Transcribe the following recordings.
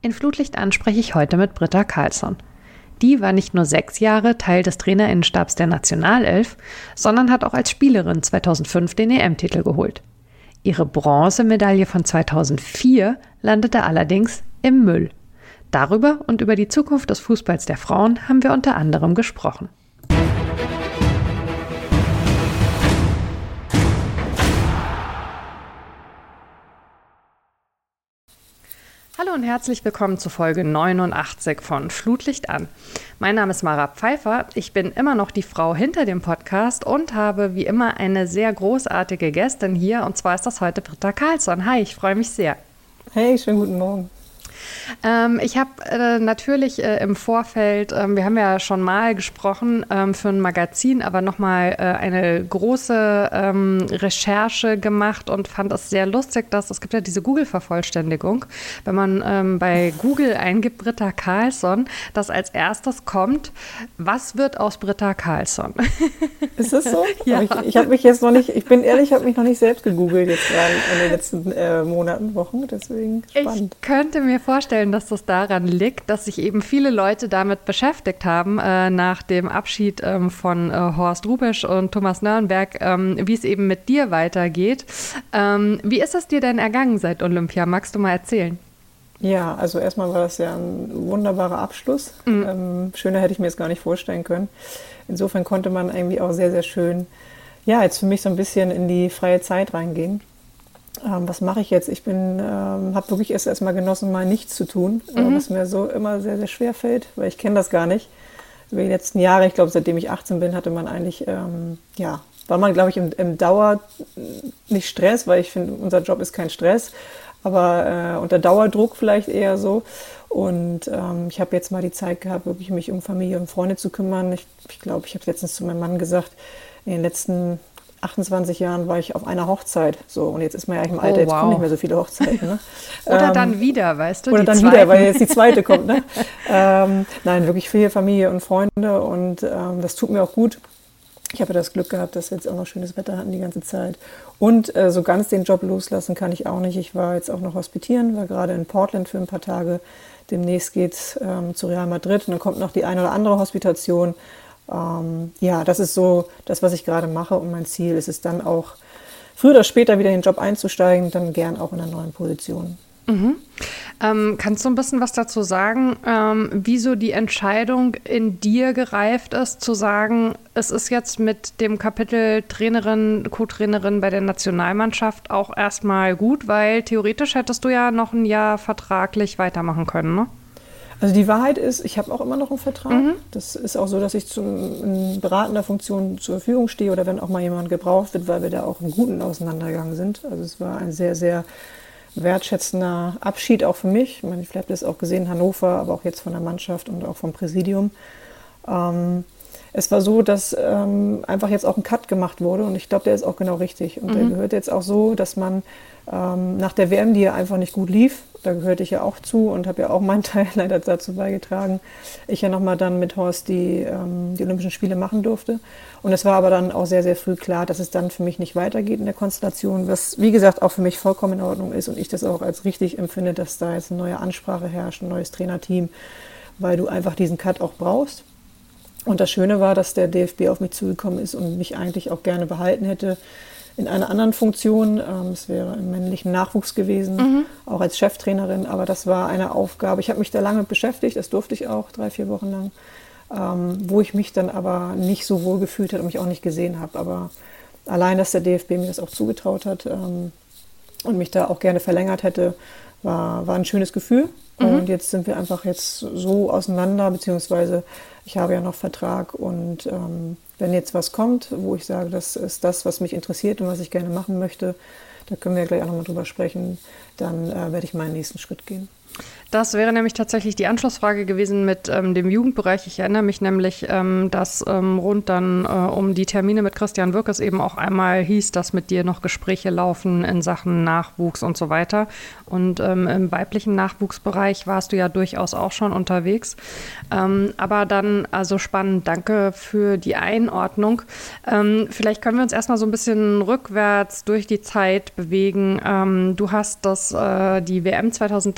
In Flutlicht an spreche ich heute mit Britta Karlsson. Die war nicht nur 6 Jahre Teil des Trainerinnenstabs der Nationalelf, sondern hat auch als Spielerin 2005 den EM-Titel geholt. Ihre Bronzemedaille von 2004 landete allerdings im Müll. Darüber und über die Zukunft des Fußballs der Frauen haben wir unter anderem gesprochen. Hallo und herzlich willkommen zu Folge 89 von Flutlicht an. Mein Name ist Mara Pfeiffer, ich bin immer noch die Frau hinter dem Podcast und habe wie immer eine sehr großartige Gästin hier, und zwar ist das heute Britta Karlsson. Hi, ich freue mich sehr. Hey, schönen guten Morgen. Ich habe natürlich im Vorfeld, wir haben ja schon mal gesprochen für ein Magazin, aber nochmal eine große Recherche gemacht und fand es sehr lustig, dass es gibt ja diese Google-Vervollständigung. Wenn man bei Google eingibt Britta Karlsson, dass als erstes kommt, was wird aus Britta Karlsson? Ist das so? Ja. Ich habe mich jetzt noch nicht, ich bin ehrlich, ich habe mich noch nicht selbst gegoogelt jetzt gerade in den letzten Monaten, Wochen, deswegen spannend. Ich könnte mir vorstellen, dass das daran liegt, dass sich eben viele Leute damit beschäftigt haben, nach dem Abschied von Horst Hrubesch und Thomas Nürnberg, wie es eben mit dir weitergeht. Wie ist es dir denn ergangen seit Olympia? Magst du mal erzählen? Ja, also erstmal war das ja ein wunderbarer Abschluss. Schöner hätte ich mir jetzt gar nicht vorstellen können. Insofern konnte man irgendwie auch sehr, sehr schön, ja, jetzt für mich so ein bisschen in die freie Zeit reingehen. Was mache ich jetzt? Ich habe wirklich erst mal genossen, mal nichts zu tun, was mir so immer sehr, sehr schwer fällt, weil ich kenne das gar nicht. Über die letzten Jahre, ich glaube, seitdem ich 18 bin, hatte man eigentlich, war man, glaube ich, im Dauer, nicht Stress, weil ich finde, unser Job ist kein Stress, aber unter Dauerdruck vielleicht eher so. Und ich habe jetzt mal die Zeit gehabt, wirklich mich um Familie und Freunde zu kümmern. Ich glaube, ich habe letztens zu meinem Mann gesagt, in den letzten 28 Jahren war ich auf einer Hochzeit. So, und jetzt ist man ja eigentlich im Alter, jetzt kommen nicht mehr so viele Hochzeiten. Ne? Oder dann wieder, weißt du? Oder dann wieder, weil jetzt die zweite kommt. Ne? Nein, wirklich viel Familie und Freunde, und das tut mir auch gut. Ich habe ja das Glück gehabt, dass wir jetzt auch noch schönes Wetter hatten die ganze Zeit. Und so ganz den Job loslassen kann ich auch nicht. Ich war jetzt auch noch hospitieren, war gerade in Portland für ein paar Tage. Demnächst geht's zu Real Madrid und dann kommt noch die eine oder andere Hospitation. Das ist so das, was ich gerade mache, und mein Ziel ist es dann auch, früher oder später wieder in den Job einzusteigen, dann gern auch in einer neuen Position. Mhm. Kannst du ein bisschen was dazu sagen, wieso die Entscheidung in dir gereift ist, zu sagen, es ist jetzt mit dem Kapitel Trainerin, Co-Trainerin bei der Nationalmannschaft auch erstmal gut, weil theoretisch hättest du ja noch ein Jahr vertraglich weitermachen können, ne? Also die Wahrheit ist, ich habe auch immer noch einen Vertrag. Das ist auch so, dass ich in beratender Funktion zur Verfügung stehe oder wenn auch mal jemand gebraucht wird, weil wir da auch im Guten auseinandergegangen sind. Also es war ein sehr, sehr wertschätzender Abschied auch für mich. Ich meine, vielleicht habt ihr es auch gesehen in Hannover, aber auch jetzt von der Mannschaft und auch vom Präsidium. Es war so, dass einfach jetzt auch ein Cut gemacht wurde, und ich glaube, der ist auch genau richtig. Und der gehört jetzt auch so, dass man nach der WM, die ja einfach nicht gut lief, da gehörte ich ja auch zu und habe ja auch meinen Teil leider dazu beigetragen, ich ja nochmal dann mit Horst die Olympischen Spiele machen durfte. Und es war aber dann auch sehr, sehr früh klar, dass es dann für mich nicht weitergeht in der Konstellation, was wie gesagt auch für mich vollkommen in Ordnung ist und ich das auch als richtig empfinde, dass da jetzt eine neue Ansprache herrscht, ein neues Trainerteam, weil du einfach diesen Cut auch brauchst. Und das Schöne war, dass der DFB auf mich zugekommen ist und mich eigentlich auch gerne behalten hätte in einer anderen Funktion. Es wäre im männlichen Nachwuchs gewesen, auch als Cheftrainerin. Aber das war eine Aufgabe. Ich habe mich da lange mit beschäftigt, das durfte ich auch 3-4 Wochen lang, wo ich mich dann aber nicht so wohl gefühlt habe und mich auch nicht gesehen habe. Aber allein, dass der DFB mir das auch zugetraut hat und mich da auch gerne verlängert hätte, war ein schönes Gefühl. Und jetzt sind wir einfach jetzt so auseinander, beziehungsweise ich habe ja noch Vertrag, und wenn jetzt was kommt, wo ich sage, das ist das, was mich interessiert und was ich gerne machen möchte, da können wir ja gleich auch nochmal drüber sprechen, dann werde ich meinen nächsten Schritt gehen. Das wäre nämlich tatsächlich die Anschlussfrage gewesen mit dem Jugendbereich. Ich erinnere mich nämlich, dass rund dann um die Termine mit Christian Würkes eben auch einmal hieß, dass mit dir noch Gespräche laufen in Sachen Nachwuchs und so weiter. Und im weiblichen Nachwuchsbereich warst du ja durchaus auch schon unterwegs. Aber dann, also spannend, danke für die Einordnung. Vielleicht können wir uns erstmal so ein bisschen rückwärts durch die Zeit bewegen. Du hast die WM 2023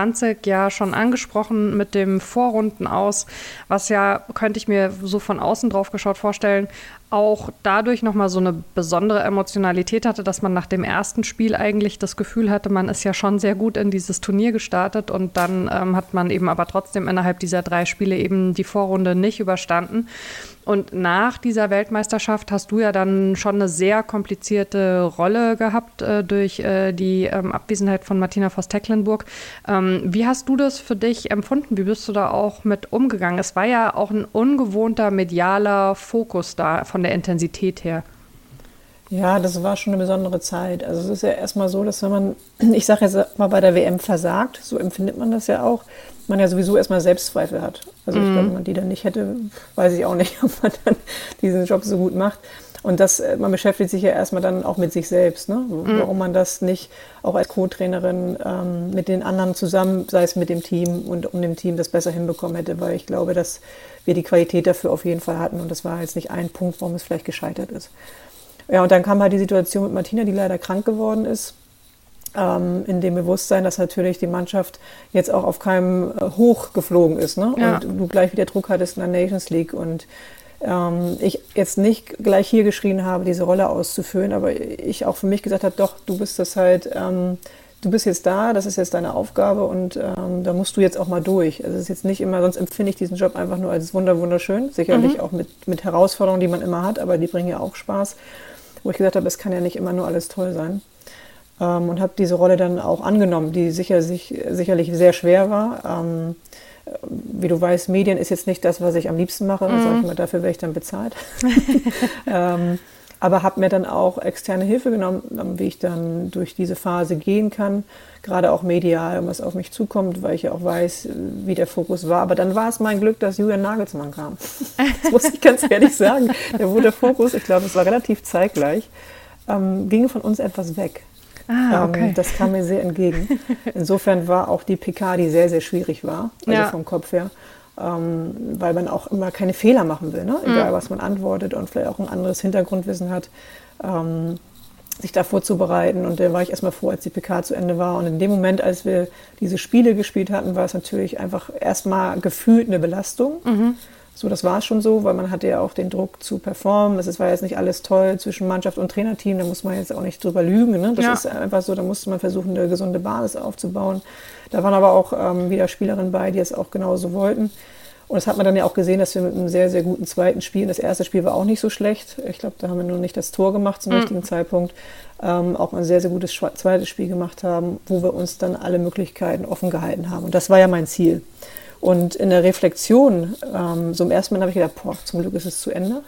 20 ja schon angesprochen mit dem Vorrunden aus, was ja, könnte ich mir so von außen drauf geschaut vorstellen, auch dadurch nochmal so eine besondere Emotionalität hatte, dass man nach dem ersten Spiel eigentlich das Gefühl hatte, man ist ja schon sehr gut in dieses Turnier gestartet und dann hat man eben aber trotzdem innerhalb dieser 3 Spiele eben die Vorrunde nicht überstanden. Und nach dieser Weltmeisterschaft hast du ja dann schon eine sehr komplizierte Rolle gehabt durch die Abwesenheit von Martina Voss-Tecklenburg. Wie hast du das für dich empfunden? Wie bist du da auch mit umgegangen? Es war ja auch ein ungewohnter medialer Fokus da von der Intensität her. Ja, das war schon eine besondere Zeit. Also es ist ja erstmal so, dass wenn man, ich sage jetzt mal bei der WM versagt, so empfindet man das ja auch, man ja sowieso erstmal Selbstzweifel hat. Also ich glaube, wenn man die dann nicht hätte, weiß ich auch nicht, ob man dann diesen Job so gut macht. Und man beschäftigt sich ja erstmal dann auch mit sich selbst, ne? Warum man das nicht auch als Co-Trainerin mit den anderen zusammen, sei es mit dem Team und um dem Team, das besser hinbekommen hätte, weil ich glaube, dass wir die Qualität dafür auf jeden Fall hatten und das war jetzt nicht ein Punkt, warum es vielleicht gescheitert ist. Ja, und dann kam halt die Situation mit Martina, die leider krank geworden ist, in dem Bewusstsein, dass natürlich die Mannschaft jetzt auch auf keinem Hoch geflogen ist, ne? Ja. Und du gleich wieder Druck hattest in der Nations League und ich jetzt nicht gleich hier geschrien habe, diese Rolle auszufüllen, aber ich auch für mich gesagt habe, doch, du bist das halt, du bist jetzt da, das ist jetzt deine Aufgabe und da musst du jetzt auch mal durch. Also es ist jetzt nicht immer, sonst empfinde ich diesen Job einfach nur als wunderschön, sicherlich auch mit Herausforderungen, die man immer hat, aber die bringen ja auch Spaß. Wo ich gesagt habe, es kann ja nicht immer nur alles toll sein. Und habe diese Rolle dann auch angenommen, die sicherlich sehr schwer war. Wie du weißt, Medien ist jetzt nicht das, was ich am liebsten mache. Sag ich mal, dafür werde ich dann bezahlt. Aber habe mir dann auch externe Hilfe genommen, wie ich dann durch diese Phase gehen kann. Gerade auch medial, was auf mich zukommt, weil ich ja auch weiß, wie der Fokus war. Aber dann war es mein Glück, dass Julian Nagelsmann kam. Das muss ich ganz ehrlich sagen. Der Fokus, ich glaube, es war relativ zeitgleich, ging von uns etwas weg. Okay. Das kam mir sehr entgegen. Insofern war auch die PK, die sehr, sehr schwierig war, also vom Kopf her, weil man auch immer keine Fehler machen will, ne? Egal was man antwortet und vielleicht auch ein anderes Hintergrundwissen hat, sich da vorzubereiten. Und da war ich erstmal froh, als die PK zu Ende war. Und in dem Moment, als wir diese Spiele gespielt hatten, war es natürlich einfach erstmal gefühlt eine Belastung. So, das war schon so, weil man hatte ja auch den Druck zu performen. Es war jetzt nicht alles toll zwischen Mannschaft und Trainerteam, da muss man jetzt auch nicht drüber lügen. Ne? Das ist einfach so, da musste man versuchen, eine gesunde Basis aufzubauen. Da waren aber auch wieder Spielerinnen bei, die es auch genauso wollten. Und das hat man dann ja auch gesehen, dass wir mit einem sehr, sehr guten zweiten Spiel, das erste Spiel war auch nicht so schlecht. Ich glaube, da haben wir nur nicht das Tor gemacht zum richtigen Zeitpunkt. Auch ein sehr, sehr gutes zweites Spiel gemacht haben, wo wir uns dann alle Möglichkeiten offen gehalten haben. Und das war ja mein Ziel. Und in der Reflexion, so im ersten Mal habe ich gedacht, zum Glück ist es zu Ende.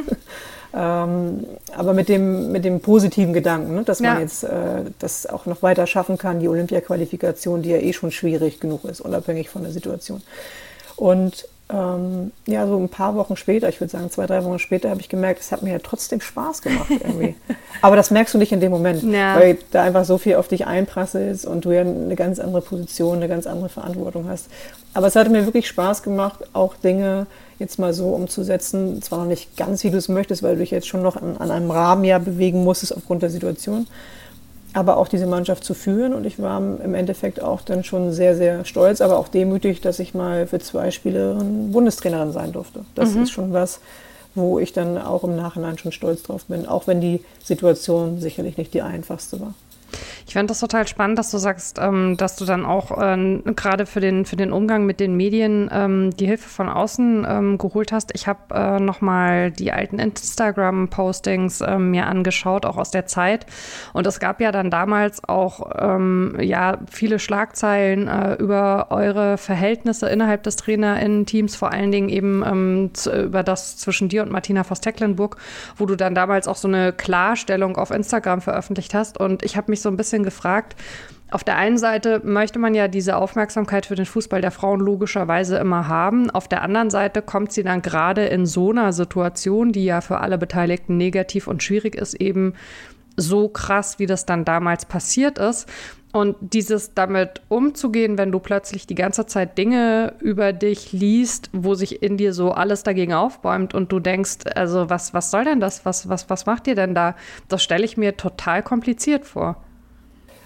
Aber mit dem positiven Gedanken, ne, dass man jetzt das auch noch weiter schaffen kann, die Olympia-Qualifikation, die ja eh schon schwierig genug ist, unabhängig von der Situation. Und so ein paar Wochen später, ich würde sagen 2-3 Wochen später, habe ich gemerkt, es hat mir ja trotzdem Spaß gemacht irgendwie. Aber das merkst du nicht in dem Moment, weil da einfach so viel auf dich einprasselt und du ja eine ganz andere Position, eine ganz andere Verantwortung hast. Aber es hat mir wirklich Spaß gemacht, auch Dinge jetzt mal so umzusetzen. Zwar noch nicht ganz, wie du es möchtest, weil du dich jetzt schon noch an einem Rahmen ja bewegen musstest aufgrund der Situation, aber auch diese Mannschaft zu führen. Und ich war im Endeffekt auch dann schon sehr, sehr stolz, aber auch demütig, dass ich mal für 2 Spiele Bundestrainerin sein durfte. Das ist schon was, wo ich dann auch im Nachhinein schon stolz drauf bin, auch wenn die Situation sicherlich nicht die einfachste war. Ich fand das total spannend, dass du sagst, dass du dann auch gerade für den Umgang mit den Medien die Hilfe von außen geholt hast. Ich habe nochmal die alten Instagram-Postings mir angeschaut, auch aus der Zeit. Und es gab ja dann damals auch viele Schlagzeilen über eure Verhältnisse innerhalb des TrainerInnen-Teams, vor allen Dingen eben über das zwischen dir und Martina Voss-Tecklenburg, wo du dann damals auch so eine Klarstellung auf Instagram veröffentlicht hast. Und ich habe mich so ein bisschen gefragt, auf der einen Seite möchte man ja diese Aufmerksamkeit für den Fußball der Frauen logischerweise immer haben. Auf der anderen Seite kommt sie dann gerade in so einer Situation, die ja für alle Beteiligten negativ und schwierig ist, eben so krass, wie das dann damals passiert ist. Und dieses damit umzugehen, wenn du plötzlich die ganze Zeit Dinge über dich liest, wo sich in dir so alles dagegen aufbäumt und du denkst, also was soll denn das? Was macht ihr denn da? Das stelle ich mir total kompliziert vor.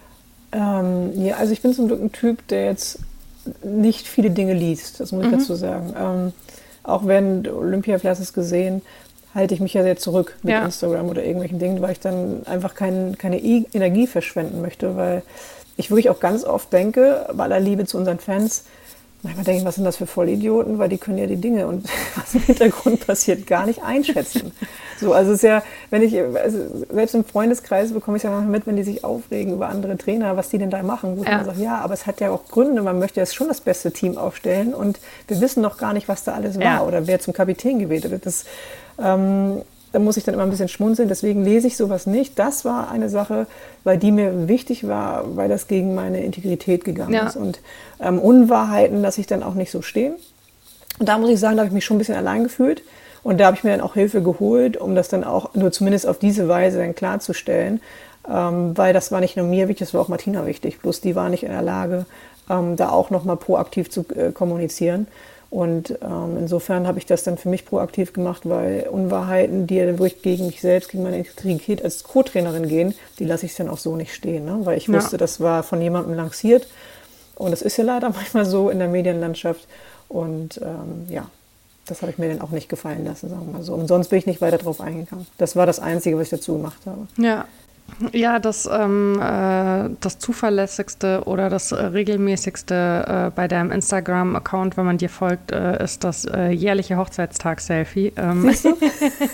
Ja, also ich bin zum Glück ein Typ, der jetzt nicht viele Dinge liest, das muss ich dazu sagen. Auch während Olympia Classes gesehen, halte ich mich ja sehr zurück mit Instagram oder irgendwelchen Dingen, weil ich dann einfach keine Energie verschwenden möchte, weil ich wirklich auch ganz oft denke, bei aller Liebe zu unseren Fans, manchmal denke ich, was sind das für Vollidioten, weil die können ja die Dinge und was im Hintergrund passiert, gar nicht einschätzen. So, also es ist ja, selbst im Freundeskreis bekomme ich ja manchmal mit, wenn die sich aufregen über andere Trainer, was die denn da machen, wo ich dann sage, ja, aber es hat ja auch Gründe, man möchte jetzt schon das beste Team aufstellen und wir wissen noch gar nicht, was da alles war oder wer zum Kapitän gewählt wird. Da muss ich dann immer ein bisschen schmunzeln, deswegen lese ich sowas nicht. Das war eine Sache, weil die mir wichtig war, weil das gegen meine Integrität gegangen ist. Und Unwahrheiten lasse ich dann auch nicht so stehen. Und da muss ich sagen, da habe ich mich schon ein bisschen allein gefühlt. Und da habe ich mir dann auch Hilfe geholt, um das dann auch nur zumindest auf diese Weise dann klarzustellen. Weil das war nicht nur mir wichtig, das war auch Martina wichtig. Bloß die war nicht in der Lage, da auch nochmal proaktiv zu kommunizieren. Und insofern habe ich das dann für mich proaktiv gemacht, weil Unwahrheiten, die ja dann wirklich gegen mich selbst, gegen meine Integrität als Co-Trainerin gehen, die lasse ich dann auch so nicht stehen. Ne? Weil ich wusste, das war von jemandem lanciert. Und das ist ja leider manchmal so in der Medienlandschaft. Und das habe ich mir dann auch nicht gefallen lassen, sagen wir mal so. Und sonst bin ich nicht weiter drauf eingegangen. Das war das Einzige, was ich dazu gemacht habe. Ja, das zuverlässigste oder das regelmäßigste bei deinem Instagram-Account, wenn man dir folgt, ist das jährliche Hochzeitstag-Selfie. Siehst du?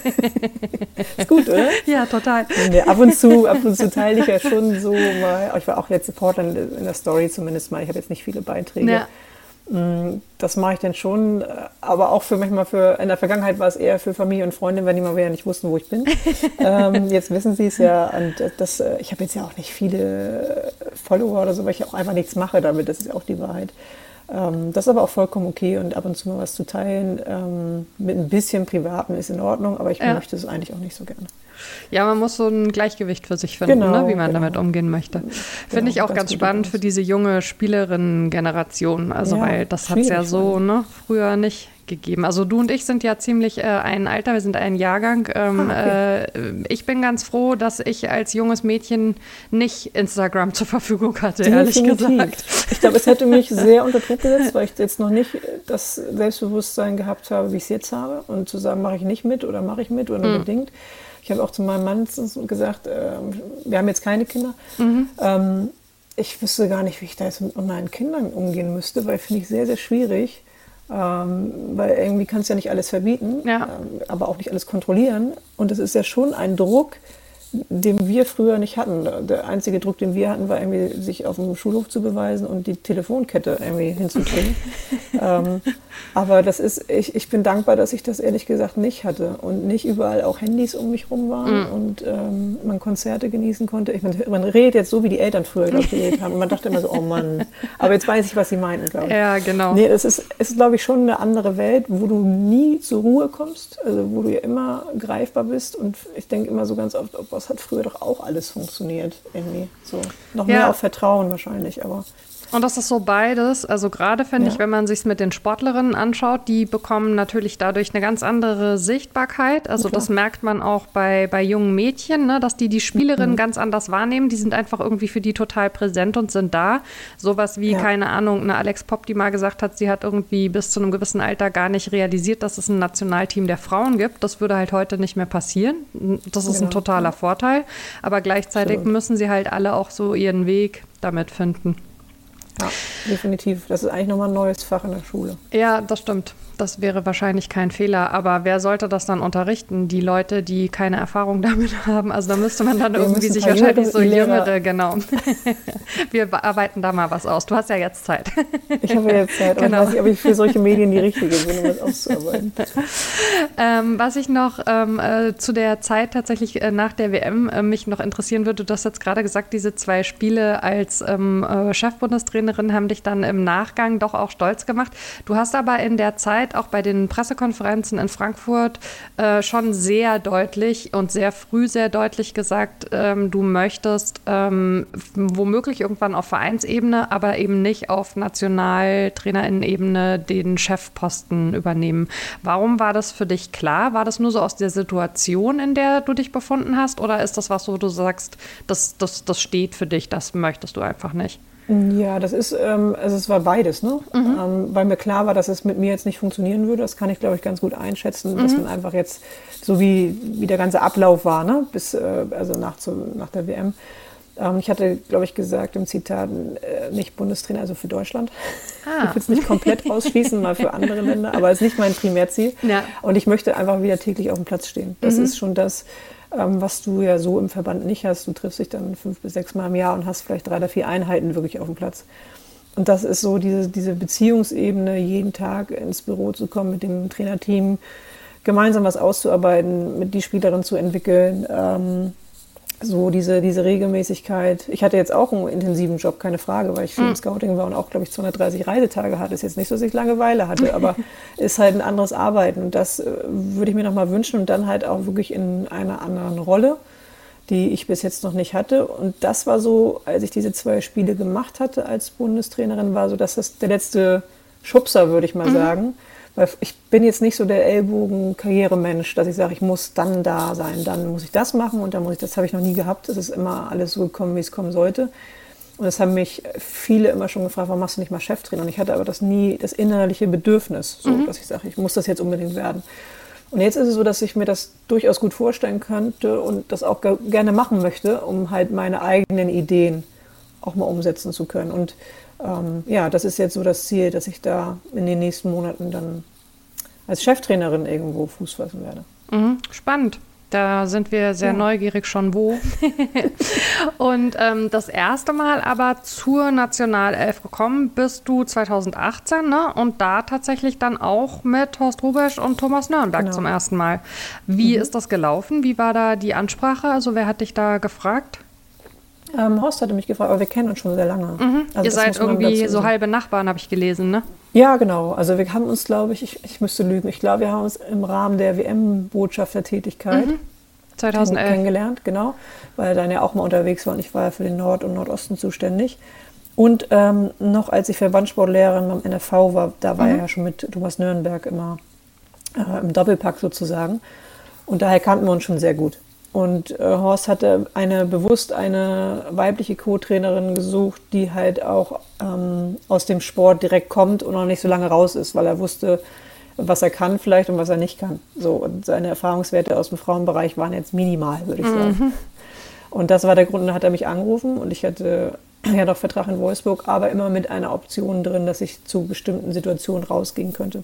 Ist gut, oder? Ja, total. Nee, ab und zu teile ich ja schon so mal. Ich war auch jetzt in Portland in der Story zumindest mal. Ich habe jetzt nicht viele Beiträge. Ja. Das mache ich dann schon, aber auch in der Vergangenheit war es eher für Familie und Freunde, wenn die mal wieder nicht wussten, wo ich bin. Jetzt wissen sie es ja und ich habe jetzt ja auch nicht viele Follower oder so, weil ich auch einfach nichts mache damit, das ist ja auch die Wahrheit. Das ist aber auch vollkommen okay und ab und zu mal was zu teilen mit ein bisschen Privaten ist in Ordnung, aber ich möchte es eigentlich auch nicht so gerne. Ja, man muss so ein Gleichgewicht für sich finden, wie man damit umgehen möchte. Finde ich auch ganz spannend für diese junge Spielerinnen-Generation, weil das hat es ja so früher nicht gegeben. Also du und ich sind ja ziemlich ein Alter, wir sind ein Jahrgang. Okay. Ich bin ganz froh, dass ich als junges Mädchen nicht Instagram zur Verfügung hatte, ehrlich gesagt. Ich glaube, es hätte mich sehr unter Druck gesetzt, weil ich jetzt noch nicht das Selbstbewusstsein gehabt habe, wie ich es jetzt habe und zu sagen, mache ich nicht mit oder mache ich mit oder nur bedingt. Ich habe auch zu meinem Mann gesagt, wir haben jetzt keine Kinder. Ich wüsste gar nicht, wie ich da jetzt mit meinen Kindern umgehen müsste, weil finde ich sehr, sehr schwierig. Weil irgendwie kannst du ja nicht alles verbieten, aber auch nicht alles kontrollieren. Und es ist ja schon ein Druck, den wir früher nicht hatten. Der einzige Druck, den wir hatten, war irgendwie, sich auf dem Schulhof zu beweisen und die Telefonkette irgendwie hinzukriegen. Aber ich bin dankbar, dass ich das ehrlich gesagt nicht hatte und nicht überall auch Handys um mich rum waren und man Konzerte genießen konnte. Man redet jetzt so, wie die Eltern früher, glaube ich, geredet haben. Und man dachte immer so, oh Mann. Aber jetzt weiß ich, was sie meinten, glaube ich. Ja, genau. Nee, es ist, glaube ich, schon eine andere Welt, wo du nie zur Ruhe kommst, also wo du ja immer greifbar bist. Und ich denke immer so ganz oft, was hat früher doch auch alles funktioniert irgendwie. So. Noch mehr auf Vertrauen wahrscheinlich, aber... Und das ist so beides. Also gerade finde ich, wenn man sich es mit den Sportlerinnen anschaut, die bekommen natürlich dadurch eine ganz andere Sichtbarkeit. Also das merkt man auch bei jungen Mädchen, ne, dass die Spielerinnen ganz anders wahrnehmen. Die sind einfach irgendwie für die total präsent und sind da. Sowas wie, keine Ahnung, eine Alex Popp, die mal gesagt hat, sie hat irgendwie bis zu einem gewissen Alter gar nicht realisiert, dass es ein Nationalteam der Frauen gibt. Das würde halt heute nicht mehr passieren. Das ist ein totaler Vorteil. Aber gleichzeitig müssen sie halt alle auch so ihren Weg damit finden. Ja, definitiv. Das ist eigentlich nochmal ein neues Fach in der Schule. Ja, das stimmt. Das wäre wahrscheinlich kein Fehler. Aber wer sollte das dann unterrichten? Die Leute, die keine Erfahrung damit haben. Also da müsste man dann irgendwie sich wahrscheinlich so Jüngere, genau. Wir arbeiten da mal was aus. Du hast ja jetzt Zeit. Ich habe ja jetzt Zeit. Aber ich weiß nicht, ob ich für solche Medien die Richtige bin, um das auszuarbeiten. Was ich noch zu der Zeit tatsächlich nach der WM mich noch interessieren würde, du hast jetzt gerade gesagt, diese 2 Spiele als Chefbundestrainerin Bundestrainerinnen haben dich dann im Nachgang doch auch stolz gemacht. Du hast aber in der Zeit auch bei den Pressekonferenzen in Frankfurt schon sehr deutlich und sehr früh sehr deutlich gesagt, du möchtest womöglich irgendwann auf Vereinsebene, aber eben nicht auf Nationaltrainerinnen-Ebene den Chefposten übernehmen. Warum war das für dich klar? War das nur so aus der Situation, in der du dich befunden hast? Oder ist das was, wo du sagst, das steht für dich, das möchtest du einfach nicht? Ja, das ist, also es war beides, ne? Weil mir klar war, dass es mit mir jetzt nicht funktionieren würde. Das kann ich, glaube ich, ganz gut einschätzen, dass man einfach jetzt, so wie der ganze Ablauf war, ne? Bis, also nach der WM. Ich hatte, glaube ich, gesagt im Zitat, nicht Bundestrainer, also für Deutschland. Ich will es nicht komplett ausschließen, mal für andere Länder, aber es ist nicht mein Primärziel. Ja. Und ich möchte einfach wieder täglich auf dem Platz stehen. Das ist schon das, was du ja so im Verband nicht hast. Du triffst dich dann 5 bis 6 Mal im Jahr und hast vielleicht 3 oder 4 Einheiten wirklich auf dem Platz. Und das ist so diese Beziehungsebene, jeden Tag ins Büro zu kommen mit dem Trainerteam, gemeinsam was auszuarbeiten, mit die Spielerin zu entwickeln, so diese Regelmäßigkeit. Ich hatte jetzt auch einen intensiven Job, keine Frage, weil ich viel im Scouting war und auch, glaube ich, 230 Reisetage hatte. Ist jetzt nicht so, dass ich Langeweile hatte, aber ist halt ein anderes Arbeiten. Und das würde ich mir nochmal wünschen und dann halt auch wirklich in einer anderen Rolle, die ich bis jetzt noch nicht hatte. Und das war so, als ich diese 2 Spiele gemacht hatte als Bundestrainerin, war so, dass das der letzte Schubser, würde ich mal sagen. Weil ich bin jetzt nicht so der Ellbogen-Karrieremensch, dass ich sage, ich muss dann da sein, dann muss ich das machen und dann muss ich, das habe ich noch nie gehabt. Es ist immer alles so gekommen, wie es kommen sollte. Und das haben mich viele immer schon gefragt, warum machst du nicht mal Cheftrainer? Und ich hatte aber nie das innerliche Bedürfnis, so, dass ich sage, ich muss das jetzt unbedingt werden. Und jetzt ist es so, dass ich mir das durchaus gut vorstellen könnte und das auch gerne machen möchte, um halt meine eigenen Ideen auch mal umsetzen zu können. Und ja, das ist jetzt so das Ziel, dass ich da in den nächsten Monaten dann als Cheftrainerin irgendwo Fuß fassen werde. Spannend. Da sind wir sehr neugierig schon, wo. Und das erste Mal aber zur Nationalelf gekommen bist du 2018, ne? Und da tatsächlich dann auch mit Horst Hrubesch und Thomas Nörnberg zum ersten Mal. Wie ist das gelaufen? Wie war da die Ansprache? Also wer hat dich da gefragt? Horst hatte mich gefragt, aber wir kennen uns schon sehr lange. Also ihr seid irgendwie so halbe Nachbarn, habe ich gelesen, ne? Ja, genau. Also wir haben uns, glaube ich müsste lügen, ich glaube, wir haben uns im Rahmen der WM-Botschaftertätigkeit 2011 kennengelernt, genau, weil er dann ja auch mal unterwegs war und ich war ja für den Nord- und Nordosten zuständig. Und noch als ich Verbandssportlehrerin beim NFV war, da war er ja schon mit Thomas Nörnberg immer im Doppelpack sozusagen. Und daher kannten wir uns schon sehr gut. Und Horst hatte bewusst eine weibliche Co-Trainerin gesucht, die halt auch aus dem Sport direkt kommt und noch nicht so lange raus ist, weil er wusste, was er kann vielleicht und was er nicht kann. So, und seine Erfahrungswerte aus dem Frauenbereich waren jetzt minimal, würde ich sagen. Und das war der Grund, da hat er mich angerufen und ich hatte ja noch Vertrag in Wolfsburg, aber immer mit einer Option drin, dass ich zu bestimmten Situationen rausgehen könnte.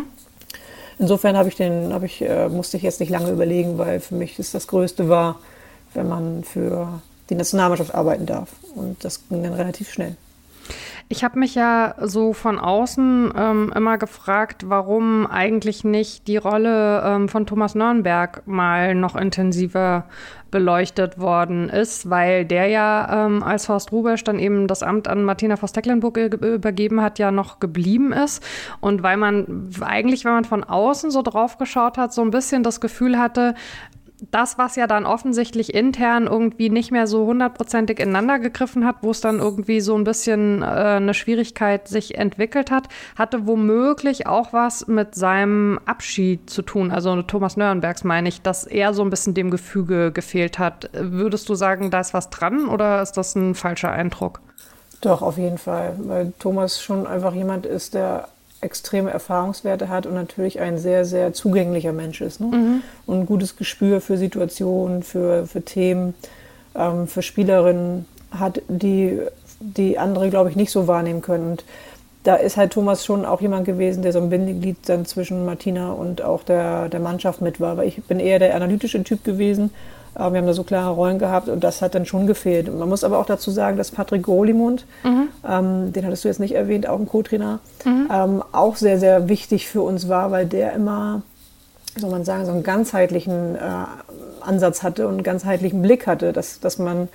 Insofern musste ich jetzt nicht lange überlegen, weil für mich das Größte war, wenn man für die Nationalmannschaft arbeiten darf. Und das ging dann relativ schnell. Ich habe mich ja so von außen immer gefragt, warum eigentlich nicht die Rolle von Thomas Nörnberg mal noch intensiver beleuchtet worden ist, weil der ja, als Horst Hrubesch dann eben das Amt an Martina Voss-Tecklenburg übergeben hat, ja noch geblieben ist. Und weil man eigentlich, wenn man von außen so drauf geschaut hat, so ein bisschen das Gefühl hatte, das, was ja dann offensichtlich intern irgendwie nicht mehr so 100%ig ineinander gegriffen hat, wo es dann irgendwie so ein bisschen eine Schwierigkeit sich entwickelt hat, hatte womöglich auch was mit seinem Abschied zu tun. Also Thomas Nörnbergs meine ich, dass er so ein bisschen dem Gefüge gefehlt hat. Würdest du sagen, da ist was dran oder ist das ein falscher Eindruck? Doch, auf jeden Fall, weil Thomas schon einfach jemand ist, der extreme Erfahrungswerte hat und natürlich ein sehr, sehr zugänglicher Mensch ist. Ne? Und ein gutes Gespür für Situationen, für Themen, für Spielerinnen hat, die andere, glaube ich, nicht so wahrnehmen können. Und da ist halt Thomas schon auch jemand gewesen, der so ein Bindeglied dann zwischen Martina und auch der Mannschaft mit war. Weil ich bin eher der analytische Typ gewesen. Wir haben da so klare Rollen gehabt und das hat dann schon gefehlt. Und man muss aber auch dazu sagen, dass Patrick Grolimund, den hattest du jetzt nicht erwähnt, auch ein Co-Trainer, auch sehr, sehr wichtig für uns war, weil der immer, wie soll man sagen, so einen ganzheitlichen Ansatz hatte und einen ganzheitlichen Blick hatte, dass man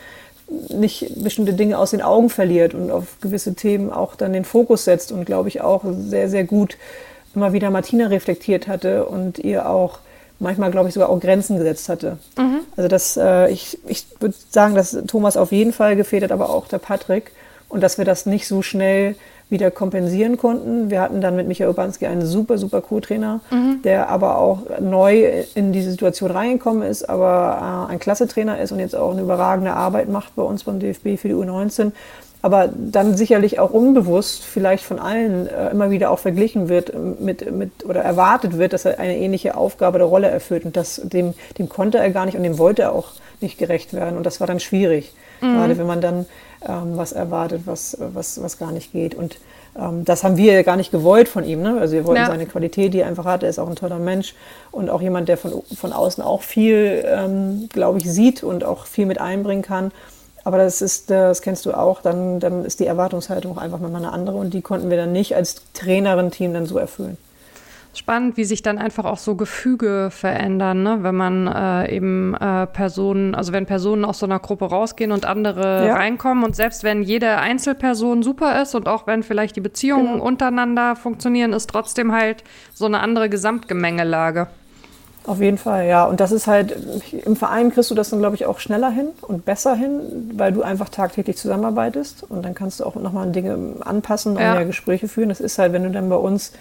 nicht bestimmte Dinge aus den Augen verliert und auf gewisse Themen auch dann den Fokus setzt und, glaube ich, auch sehr, sehr gut immer wieder Martina reflektiert hatte und ihr auch manchmal, glaube ich, sogar auch Grenzen gesetzt hatte. Also ich würde sagen, dass Thomas auf jeden Fall gefehlt hat, aber auch der Patrick, und dass wir das nicht so schnell wieder kompensieren konnten. Wir hatten dann mit Michael Urbanski einen super, super Co-Trainer, der aber auch neu in diese Situation reingekommen ist, aber ein Klasse-Trainer ist und jetzt auch eine überragende Arbeit macht bei uns beim DFB für die U19. Aber dann sicherlich auch unbewusst vielleicht von allen immer wieder auch verglichen wird mit oder erwartet wird, dass er eine ähnliche Aufgabe oder Rolle erfüllt. Und dem konnte er gar nicht und dem wollte er auch nicht gerecht werden. Und das war dann schwierig, gerade wenn man dann was erwartet, was gar nicht geht. Und das haben wir gar nicht gewollt von ihm. Ne? Also wir wollten seine Qualität, die er einfach hat. Er ist auch ein toller Mensch und auch jemand, der von außen auch viel, glaube ich, sieht und auch viel mit einbringen kann. Aber das kennst du auch, dann ist die Erwartungshaltung auch einfach mal eine andere und die konnten wir dann nicht als Trainerin-Team dann so erfüllen. Spannend, wie sich dann einfach auch so Gefüge verändern, ne? Wenn man eben Personen, also wenn Personen aus so einer Gruppe rausgehen und andere reinkommen und selbst wenn jede Einzelperson super ist und auch wenn vielleicht die Beziehungen untereinander funktionieren, ist trotzdem halt so eine andere Gesamtgemengelage. Auf jeden Fall, ja. Und das ist halt, im Verein kriegst du das dann, glaube ich, auch schneller hin und besser hin, weil du einfach tagtäglich zusammenarbeitest und dann kannst du auch nochmal Dinge anpassen und mehr Gespräche führen. Das ist halt, wenn du dann bei uns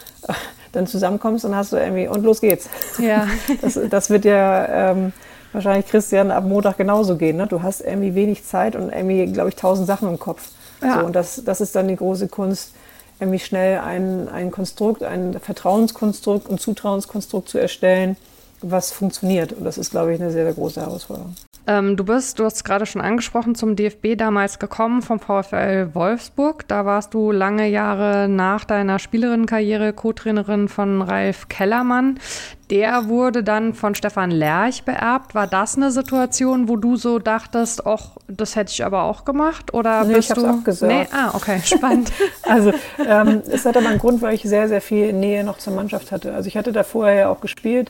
dann zusammenkommst, dann hast du irgendwie, und los geht's. Ja. Das wird ja wahrscheinlich Christian ab Montag genauso gehen. Ne? Du hast irgendwie wenig Zeit und irgendwie, glaube ich, 1000 Sachen im Kopf. Ja. So, und das ist dann die große Kunst, irgendwie schnell ein Konstrukt, ein Vertrauenskonstrukt und Zutrauenskonstrukt zu erstellen, was funktioniert. Und das ist, glaube ich, eine sehr, sehr große Herausforderung. Du hast es gerade schon angesprochen, zum DFB damals gekommen vom VfL Wolfsburg. Da warst du lange Jahre nach deiner Spielerinnenkarriere Co-Trainerin von Ralf Kellermann. Der wurde dann von Stefan Lerch beerbt. War das eine Situation, wo du so dachtest, ach, das hätte ich aber auch gemacht? Oder nee, bist ich habe es abgesagt. Nee? Ah, okay, spannend. Also es hat aber einen Grund, weil ich sehr, sehr viel Nähe noch zur Mannschaft hatte. Also ich hatte da vorher ja auch gespielt.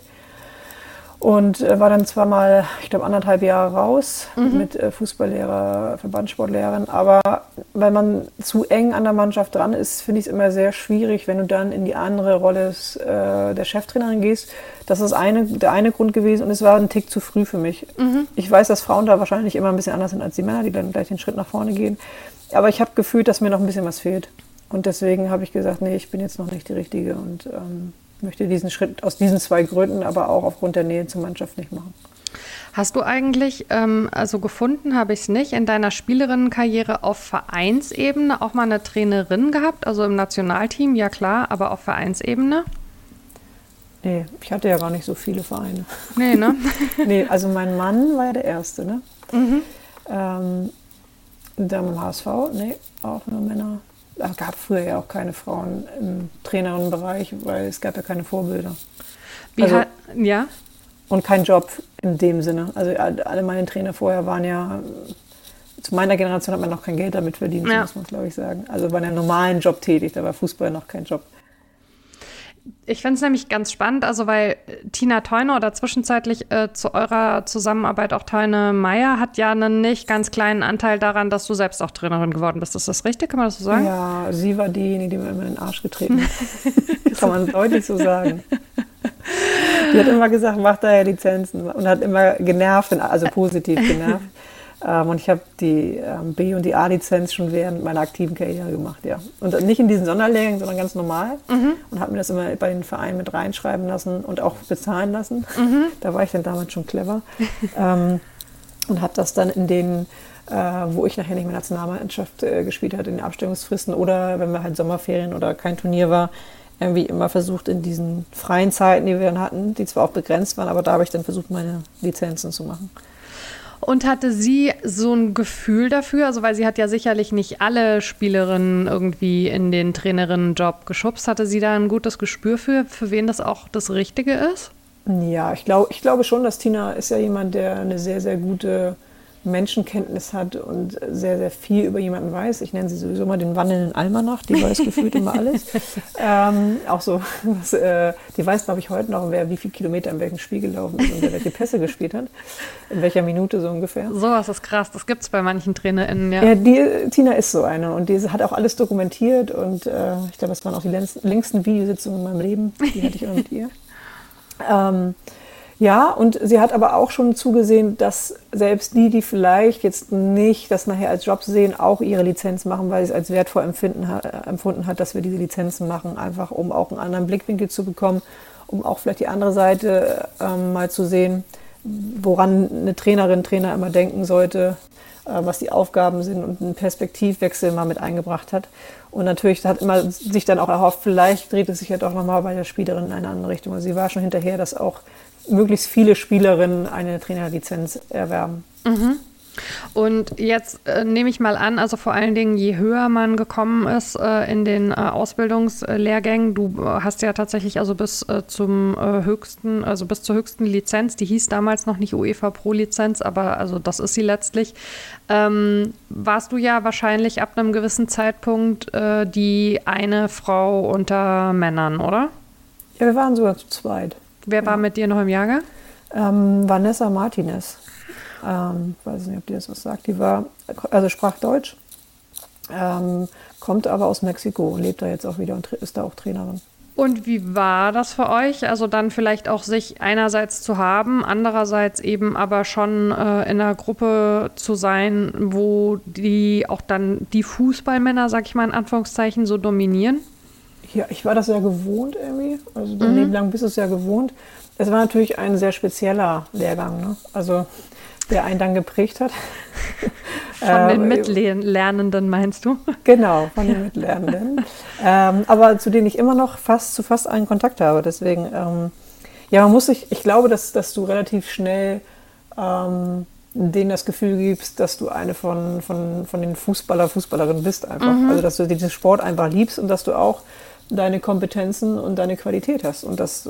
Und war dann zwar mal, ich glaube, 1,5 Jahre raus mit Fußballlehrer, Verbandssportlehrerin. Aber weil man zu eng an der Mannschaft dran ist, finde ich es immer sehr schwierig, wenn du dann in die andere Rolle der Cheftrainerin gehst. Das ist der eine Grund gewesen und es war ein Tick zu früh für mich. Ich weiß, dass Frauen da wahrscheinlich immer ein bisschen anders sind als die Männer, die dann gleich den Schritt nach vorne gehen. Aber ich habe gefühlt, dass mir noch ein bisschen was fehlt. Und deswegen habe ich gesagt, nee, ich bin jetzt noch nicht die Richtige und möchte diesen Schritt aus diesen 2 Gründen, aber auch aufgrund der Nähe zur Mannschaft nicht machen. Hast du eigentlich, also gefunden habe ich es nicht, in deiner Spielerinnenkarriere auf Vereinsebene auch mal eine Trainerin gehabt? Also im Nationalteam, ja klar, aber auf Vereinsebene? Nee, ich hatte ja gar nicht so viele Vereine. Nee, ne? Nee, also mein Mann war ja der Erste, ne? Dann im HSV, nee, auch nur Männer. Es gab früher ja auch keine Frauen im Trainerinnenbereich, weil es gab ja keine Vorbilder. Ja? Und kein Job in dem Sinne. Also alle meine Trainer vorher waren ja, zu meiner Generation hat man noch kein Geld damit verdient, so muss man glaube ich sagen. Also bei einem normalen Job tätig, da war Fußball noch kein Job. Ich finde es nämlich ganz spannend, also weil Tina Theune oder zwischenzeitlich zu eurer Zusammenarbeit auch Theune Meyer hat ja einen nicht ganz kleinen Anteil daran, dass du selbst auch Trainerin geworden bist. Ist das richtig? Kann man das so sagen? Ja, sie war diejenige, die mir immer in den Arsch getreten hat. Kann man deutlich so sagen. Die hat immer gesagt, mach da ja Lizenzen und hat immer genervt, also positiv genervt. Und ich habe die B- und die A-Lizenz schon während meiner aktiven Karriere gemacht, ja. Und nicht in diesen Sonderlehrgängen, sondern ganz normal. Und habe mir das immer bei den Vereinen mit reinschreiben lassen und auch bezahlen lassen. Da war ich dann damals schon clever. Und habe das dann in den, wo ich nachher nicht mehr Nationalmannschaft gespielt hatte, in den Abstellungsfristen oder wenn wir halt Sommerferien oder kein Turnier war, irgendwie immer versucht in diesen freien Zeiten, die wir dann hatten, die zwar auch begrenzt waren, aber da habe ich dann versucht, meine Lizenzen zu machen. Und hatte sie so ein Gefühl dafür? Also weil sie hat ja sicherlich nicht alle Spielerinnen irgendwie in den Trainerinnenjob geschubst. Hatte sie da ein gutes Gespür für wen das auch das Richtige ist? Ja, ich glaube schon, dass Tina ist ja jemand, der eine sehr, sehr gute Menschenkenntnis hat und sehr, sehr viel über jemanden weiß. Ich nenne sie sowieso mal den wandelnden Almanach, die weiß gefühlt immer alles. Auch so, die weiß, glaube ich, heute noch, wer wie viele Kilometer in welchem Spiel gelaufen ist und wer welche Pässe gespielt hat. In welcher Minute so ungefähr. Sowas ist krass, das gibt es bei manchen TrainerInnen, ja. Ja, Tina ist so eine und die hat auch alles dokumentiert und ich glaube, das waren auch die längsten Videositzungen in meinem Leben, die hatte ich immer mit ihr. Ja, und sie hat aber auch schon zugesehen, dass selbst die vielleicht jetzt nicht das nachher als Job sehen, auch ihre Lizenz machen, weil sie es als wertvoll empfunden hat, dass wir diese Lizenzen machen, einfach um auch einen anderen Blickwinkel zu bekommen, um auch vielleicht die andere Seite mal zu sehen, woran eine Trainerin, Trainer immer denken sollte, was die Aufgaben sind und einen Perspektivwechsel mal mit eingebracht hat. Und natürlich hat immer sich dann auch erhofft, vielleicht dreht es sich ja doch nochmal bei der Spielerin in eine andere Richtung. Also sie war schon hinterher, dass auch möglichst viele Spielerinnen eine Trainerlizenz erwerben. Mhm. Und jetzt nehme ich mal an, also vor allen Dingen, je höher man gekommen ist in den Ausbildungslehrgängen, du hast ja tatsächlich also bis zum höchsten, also bis zur höchsten Lizenz, die hieß damals noch nicht UEFA Pro Lizenz, aber also das ist sie letztlich, warst du ja wahrscheinlich ab einem gewissen Zeitpunkt die eine Frau unter Männern, oder? Ja, wir waren sogar zu zweit. Wer war mit dir noch im Jahrgang? Vanessa Martinez. Weiß nicht, ob die das was sagt. Die sprach Deutsch, kommt aber aus Mexiko und lebt da jetzt auch wieder und ist da auch Trainerin. Und wie war das für euch? Also dann vielleicht auch sich einerseits zu haben, andererseits eben aber schon in einer Gruppe zu sein, wo die auch dann die Fußballmänner, sag ich mal in Anführungszeichen, so dominieren? Ja, ich war das ja gewohnt irgendwie. Also dein Leben lang bist du es ja gewohnt. Es war natürlich ein sehr spezieller Lehrgang, ne? Also der einen dann geprägt hat. Von den Mitlernenden meinst du? Genau, von den Mitlernenden. Aber zu denen ich immer noch zu fast allen Kontakt habe. Deswegen, ich glaube, dass du relativ schnell denen das Gefühl gibst, dass du eine von den Fußballerinnen bist einfach. Also dass du diesen Sport einfach liebst und dass du auch deine Kompetenzen und deine Qualität hast und dass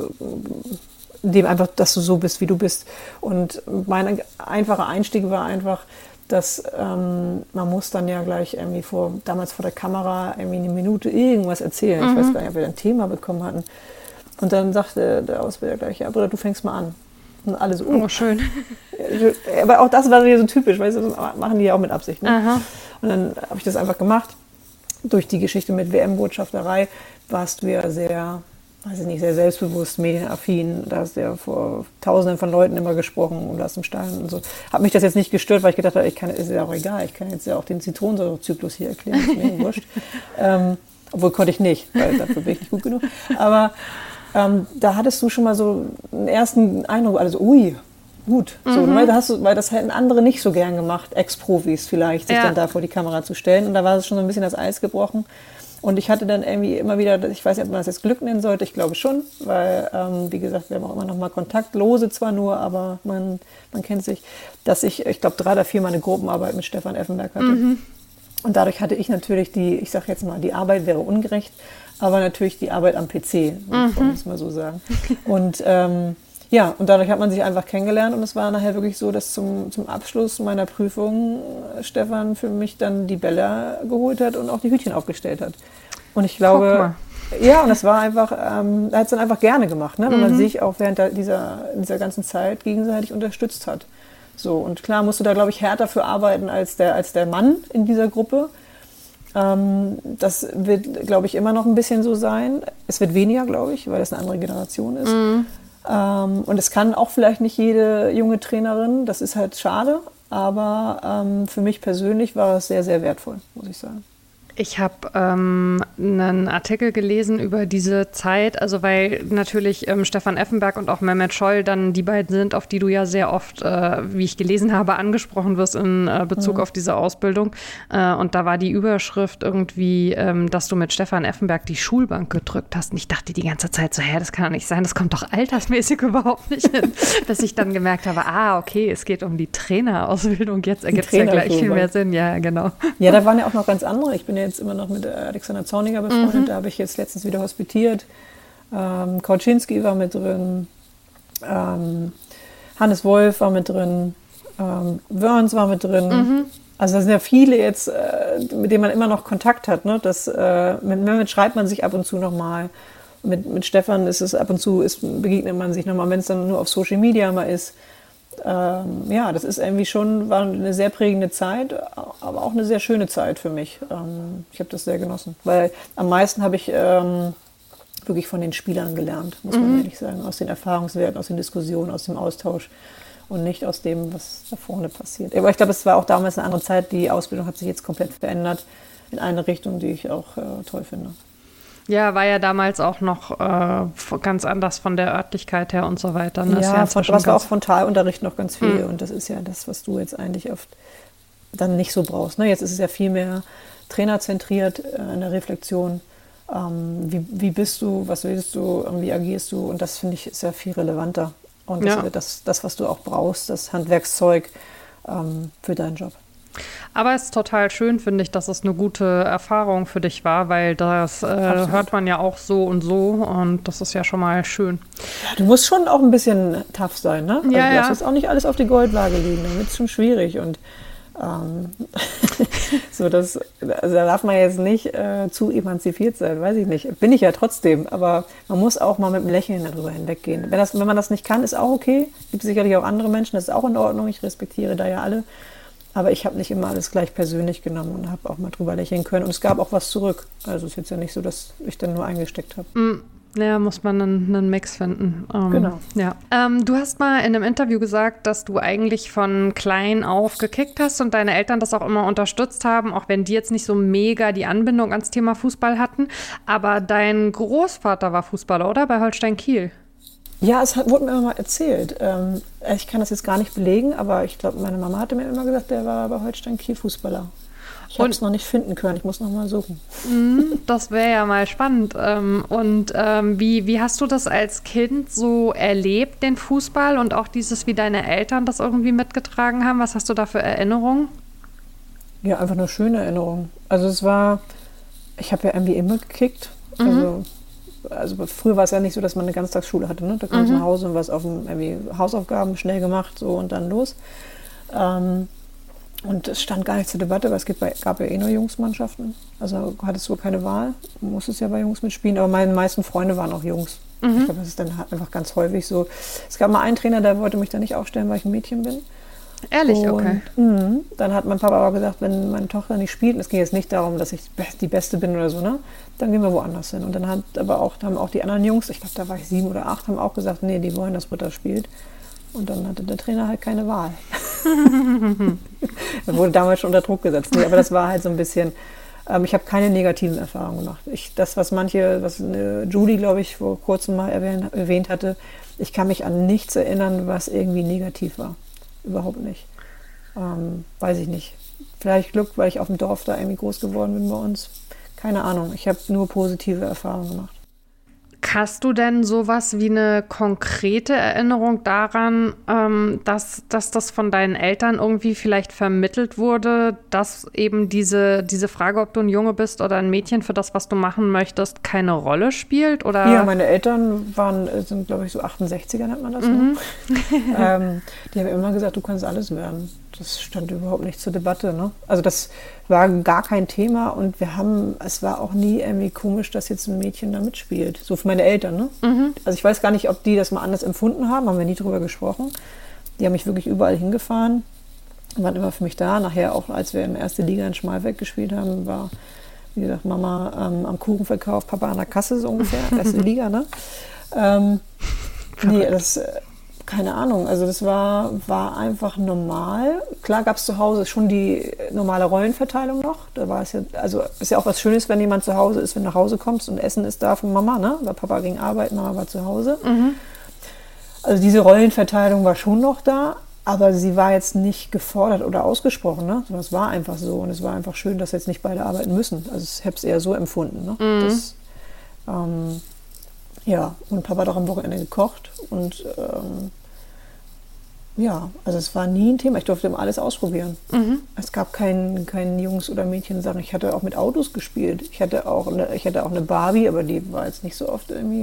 du so bist, wie du bist. Und mein einfacher Einstieg war einfach, dass man muss dann ja gleich irgendwie damals vor der Kamera irgendwie eine Minute irgendwas erzählen. Ich weiß gar nicht, ob wir ein Thema bekommen hatten. Und dann sagte der Ausbilder gleich, ja, Bruder, du fängst mal an. Und alle so, oh, schön. Aber auch das war wieder so typisch, weißt du, das machen die ja auch mit Absicht. Ne? Und dann habe ich das einfach gemacht. Durch die Geschichte mit WM-Botschafterei warst du ja sehr selbstbewusst, medienaffin. Da hast du ja vor Tausenden von Leuten immer gesprochen und hast im Stadion und so. Hat mich das jetzt nicht gestört, weil ich gedacht habe, ist ja auch egal, ich kann jetzt ja auch den Zitronensäurezyklus hier erklären, ist mir wurscht. Obwohl konnte ich nicht, weil dafür bin ich nicht gut genug. Aber da hattest du schon mal so einen ersten Eindruck, also ui, gut. So, weil das hätten andere nicht so gern gemacht, Ex-Profis vielleicht, sich dann da vor die Kamera zu stellen. Und da war es schon so ein bisschen das Eis gebrochen. Und ich hatte dann irgendwie immer wieder, ich weiß nicht, ob man das jetzt Glück nennen sollte, ich glaube schon, weil, wie gesagt, wir haben auch immer noch mal Kontakt, lose zwar nur, aber man kennt sich, dass ich glaube, 3 oder 4 Mal eine Gruppenarbeit mit Stefan Effenberg hatte. Und dadurch hatte ich natürlich ich sage jetzt mal, die Arbeit wäre ungerecht, aber natürlich die Arbeit am PC, muss man so sagen. Und und dadurch hat man sich einfach kennengelernt und es war nachher wirklich so, dass zum Abschluss meiner Prüfung Stefan für mich dann die Bälle geholt hat und auch die Hütchen aufgestellt hat. Und ich glaube, und das war einfach, er hat es dann einfach gerne gemacht, ne? Weil man sich auch während dieser ganzen Zeit gegenseitig unterstützt hat. So, und klar musst du da, glaube ich, härter für arbeiten als der Mann in dieser Gruppe. Das wird, glaube ich, immer noch ein bisschen so sein. Es wird weniger, glaube ich, weil das eine andere Generation ist. Und es kann auch vielleicht nicht jede junge Trainerin, das ist halt schade, aber für mich persönlich war es sehr, sehr wertvoll, muss ich sagen. Ich habe einen Artikel gelesen über diese Zeit, also weil natürlich Stefan Effenberg und auch Mehmet Scholl dann die beiden sind, auf die du ja sehr oft, wie ich gelesen habe, angesprochen wirst in Bezug auf diese Ausbildung. Und da war die Überschrift irgendwie, dass du mit Stefan Effenberg die Schulbank gedrückt hast. Und ich dachte die ganze Zeit so, das kann doch nicht sein, das kommt doch altersmäßig überhaupt nicht hin. Bis ich dann gemerkt habe, okay, es geht um die Trainerausbildung, jetzt ergibt es ja gleich viel mehr Sinn. Ja, genau. Ja, da waren ja auch noch ganz andere. Ich bin ja jetzt immer noch mit Alexander Zorniger befreundet, da habe ich jetzt letztens wieder hospitiert. Kauczynski war mit drin, Hannes Wolf war mit drin, Wörns war mit drin. Also da sind ja viele jetzt, mit denen man immer noch Kontakt hat. Ne? Mit Mehmet schreibt man sich ab und zu nochmal. Mit Stefan ist es ab und zu, begegnet man sich nochmal, wenn es dann nur auf Social Media mal ist. Ja, das ist irgendwie war eine sehr prägende Zeit, aber auch eine sehr schöne Zeit für mich. Ich habe das sehr genossen, weil am meisten habe ich wirklich von den Spielern gelernt, muss man ehrlich sagen, aus den Erfahrungswerten, aus den Diskussionen, aus dem Austausch und nicht aus dem, was da vorne passiert. Aber ich glaube, es war auch damals eine andere Zeit, die Ausbildung hat sich jetzt komplett verändert in eine Richtung, die ich auch toll finde. Ja, war ja damals auch noch ganz anders von der Örtlichkeit her und so weiter. Ne? Ja, was war auch Frontalunterricht noch ganz viel. Und das ist ja das, was du jetzt eigentlich oft dann nicht so brauchst. Ne? Jetzt ist es ja viel mehr trainerzentriert in der Reflexion. Wie bist du, was willst du, wie agierst du? Und das, finde ich, ist ja viel relevanter. Und das, was du auch brauchst, das Handwerkszeug für deinen Job. Aber es ist total schön, finde ich, dass es eine gute Erfahrung für dich war, weil das hört man ja auch so und das ist ja schon mal schön. Ja, du musst schon auch ein bisschen tough sein, ne? Also du darfst jetzt auch nicht alles auf die Goldwaage legen, dann wird es schon schwierig und also da darf man jetzt nicht zu emanzipiert sein, weiß ich nicht. Bin ich ja trotzdem, aber man muss auch mal mit einem Lächeln darüber hinweggehen. Wenn man das nicht kann, ist auch okay. Gibt sicherlich auch andere Menschen, das ist auch in Ordnung. Ich respektiere da ja alle. Aber ich habe nicht immer alles gleich persönlich genommen und habe auch mal drüber lächeln können. Und es gab auch was zurück. Also es ist jetzt ja nicht so, dass ich dann nur eingesteckt habe. Ja, muss man einen Mix finden. Genau. Ja. Du hast mal in einem Interview gesagt, dass du eigentlich von klein auf gekickt hast und deine Eltern das auch immer unterstützt haben, auch wenn die jetzt nicht so mega die Anbindung ans Thema Fußball hatten. Aber dein Großvater war Fußballer, oder? Bei Holstein Kiel. Ja, wurde mir immer mal erzählt. Ich kann das jetzt gar nicht belegen, aber ich glaube, meine Mama hatte mir immer gesagt, der war bei Holstein Kiel Fußballer. Ich habe es noch nicht finden können, ich muss noch mal suchen. Das wäre ja mal spannend. Wie hast du das als Kind so erlebt, den Fußball und auch wie deine Eltern das irgendwie mitgetragen haben? Was hast du da für Erinnerungen? Ja, einfach eine schöne Erinnerung. Also ich habe ja irgendwie immer gekickt. Also früher war es ja nicht so, dass man eine Ganztagsschule hatte. Ne? Da kam man nach Hause und was irgendwie Hausaufgaben schnell gemacht so und dann los. Und es stand gar nicht zur Debatte, weil gab ja eh nur Jungsmannschaften. Also hattest du keine Wahl, musstest ja bei Jungs mitspielen. Aber meine meisten Freunde waren auch Jungs. Ich glaube, das ist dann einfach ganz häufig so. Es gab mal einen Trainer, der wollte mich da nicht aufstellen, weil ich ein Mädchen bin. Ehrlich, okay. Dann hat mein Papa aber gesagt, wenn meine Tochter nicht spielt, und es ging jetzt nicht darum, dass ich die Beste bin oder so, ne, dann gehen wir woanders hin. Und dann haben auch die anderen Jungs, ich glaube, da war ich 7 oder 8, haben auch gesagt, nee, die wollen, dass Britta spielt. Und dann hatte der Trainer halt keine Wahl. Er wurde damals schon unter Druck gesetzt. Nee, aber das war halt so ein bisschen, ich habe keine negativen Erfahrungen gemacht. Was Julie, glaube ich, vor kurzem mal erwähnt hatte, ich kann mich an nichts erinnern, was irgendwie negativ war. Überhaupt nicht. Weiß ich nicht. Vielleicht Glück, weil ich auf dem Dorf da irgendwie groß geworden bin bei uns. Keine Ahnung. Ich habe nur positive Erfahrungen gemacht. Hast du denn sowas wie eine konkrete Erinnerung daran, dass das von deinen Eltern irgendwie vielleicht vermittelt wurde, dass eben diese Frage, ob du ein Junge bist oder ein Mädchen für das, was du machen möchtest, keine Rolle spielt? Oder? Ja, meine Eltern sind, glaube ich, so 68er, nennt man das. Ne? Die haben immer gesagt, du kannst alles werden. Das stand überhaupt nicht zur Debatte. Ne? Also das war gar kein Thema und es war auch nie irgendwie komisch, dass jetzt ein Mädchen da mitspielt. So für meine Eltern. Ne? Also ich weiß gar nicht, ob die das mal anders empfunden haben wir nie drüber gesprochen. Die haben mich wirklich überall hingefahren, waren immer für mich da. Nachher auch, als wir in der ersten Liga in Schmalweg gespielt haben, war, wie gesagt, Mama am Kuchenverkauf, Papa an der Kasse so ungefähr, erste Liga. Ne? Keine Ahnung, also das war einfach normal. Klar gab es zu Hause schon die normale Rollenverteilung noch. Da war es ja, also ist ja auch was Schönes, wenn jemand zu Hause ist, wenn du nach Hause kommst und Essen ist da von Mama, ne? Weil Papa ging arbeiten, Mama war zu Hause. Also diese Rollenverteilung war schon noch da, aber sie war jetzt nicht gefordert oder ausgesprochen, ne? Sondern es war einfach so und es war einfach schön, dass jetzt nicht beide arbeiten müssen. Also ich habe es eher so empfunden, ne? Ja, und Papa hat auch am Wochenende gekocht und also es war nie ein Thema. Ich durfte immer alles ausprobieren. Es gab kein Jungs- oder Mädchen-Sachen. Ich hatte auch mit Autos gespielt. Ich hatte auch eine Barbie, aber die war jetzt nicht so oft irgendwie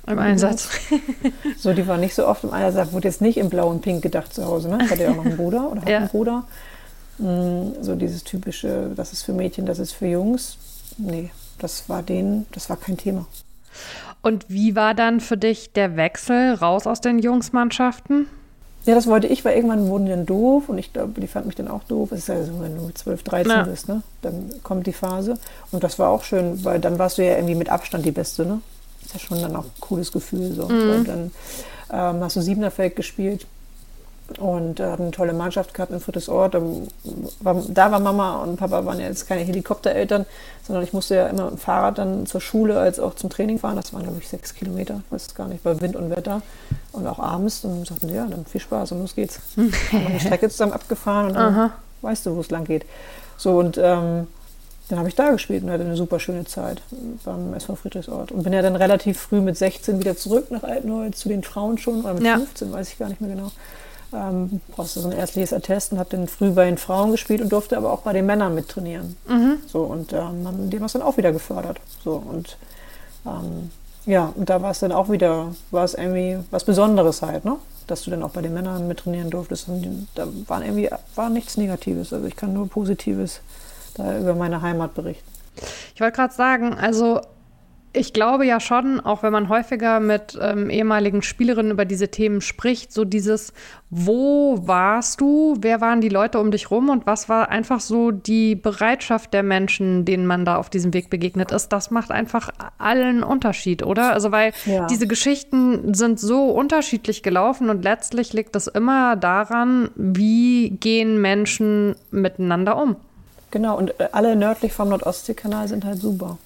Im Einsatz. So, die war nicht so oft im Einsatz. Wurde jetzt nicht in Blau und Pink gedacht zu Hause. Ne? Ich hatte ja auch noch einen Bruder oder habe einen Bruder. So dieses typische, das ist für Mädchen, das ist für Jungs. Nee, das war kein Thema. Und wie war dann für dich der Wechsel raus aus den Jungsmannschaften? Ja, das wollte ich, weil irgendwann wurden die dann doof und ich glaube, die fand mich dann auch doof. Es ist ja so, wenn du 12, 13 bist, ne? Dann kommt die Phase. Und das war auch schön, weil dann warst du ja irgendwie mit Abstand die Beste, ne? Das ist ja schon dann auch ein cooles Gefühl. So. Und dann hast du Siebenerfeld gespielt und hatten eine tolle Mannschaft gehabt in Friedrichsort. Da war Mama und Papa waren ja jetzt keine Helikoptereltern, sondern ich musste ja immer mit dem Fahrrad dann zur Schule als auch zum Training fahren. Das waren, glaube ich, 6 Kilometer, ich weiß es gar nicht, bei Wind und Wetter und auch abends. Und sagten, ja, dann viel Spaß und los geht's. Haben wir die Strecke zusammen abgefahren und dann weißt du, wo es lang geht. So, und dann habe ich da gespielt und hatte eine super schöne Zeit beim SV Friedrichsort. Und bin ja dann relativ früh mit 16 wieder zurück nach Altenholz zu den Frauen schon, oder mit 15, weiß ich gar nicht mehr genau. Brauchst du so ein ärztliches Attest und habe dann früh bei den Frauen gespielt und durfte aber auch bei den Männern mittrainieren. So, und die haben das dann auch wieder gefördert. So, und und da war es dann auch wieder, war es irgendwie was Besonderes halt, ne? Dass du dann auch bei den Männern mittrainieren durftest. Und da war nichts Negatives. Also ich kann nur Positives da über meine Heimat berichten. Ich wollte gerade sagen, also ich glaube ja schon, auch wenn man häufiger mit ehemaligen Spielerinnen über diese Themen spricht, so dieses, wo warst du, wer waren die Leute um dich rum und was war einfach so die Bereitschaft der Menschen, denen man da auf diesem Weg begegnet ist, das macht einfach allen Unterschied, oder? Also weil diese Geschichten sind so unterschiedlich gelaufen und letztlich liegt es immer daran, wie gehen Menschen miteinander um. Genau, und alle nördlich vom Nordostseekanal sind halt super.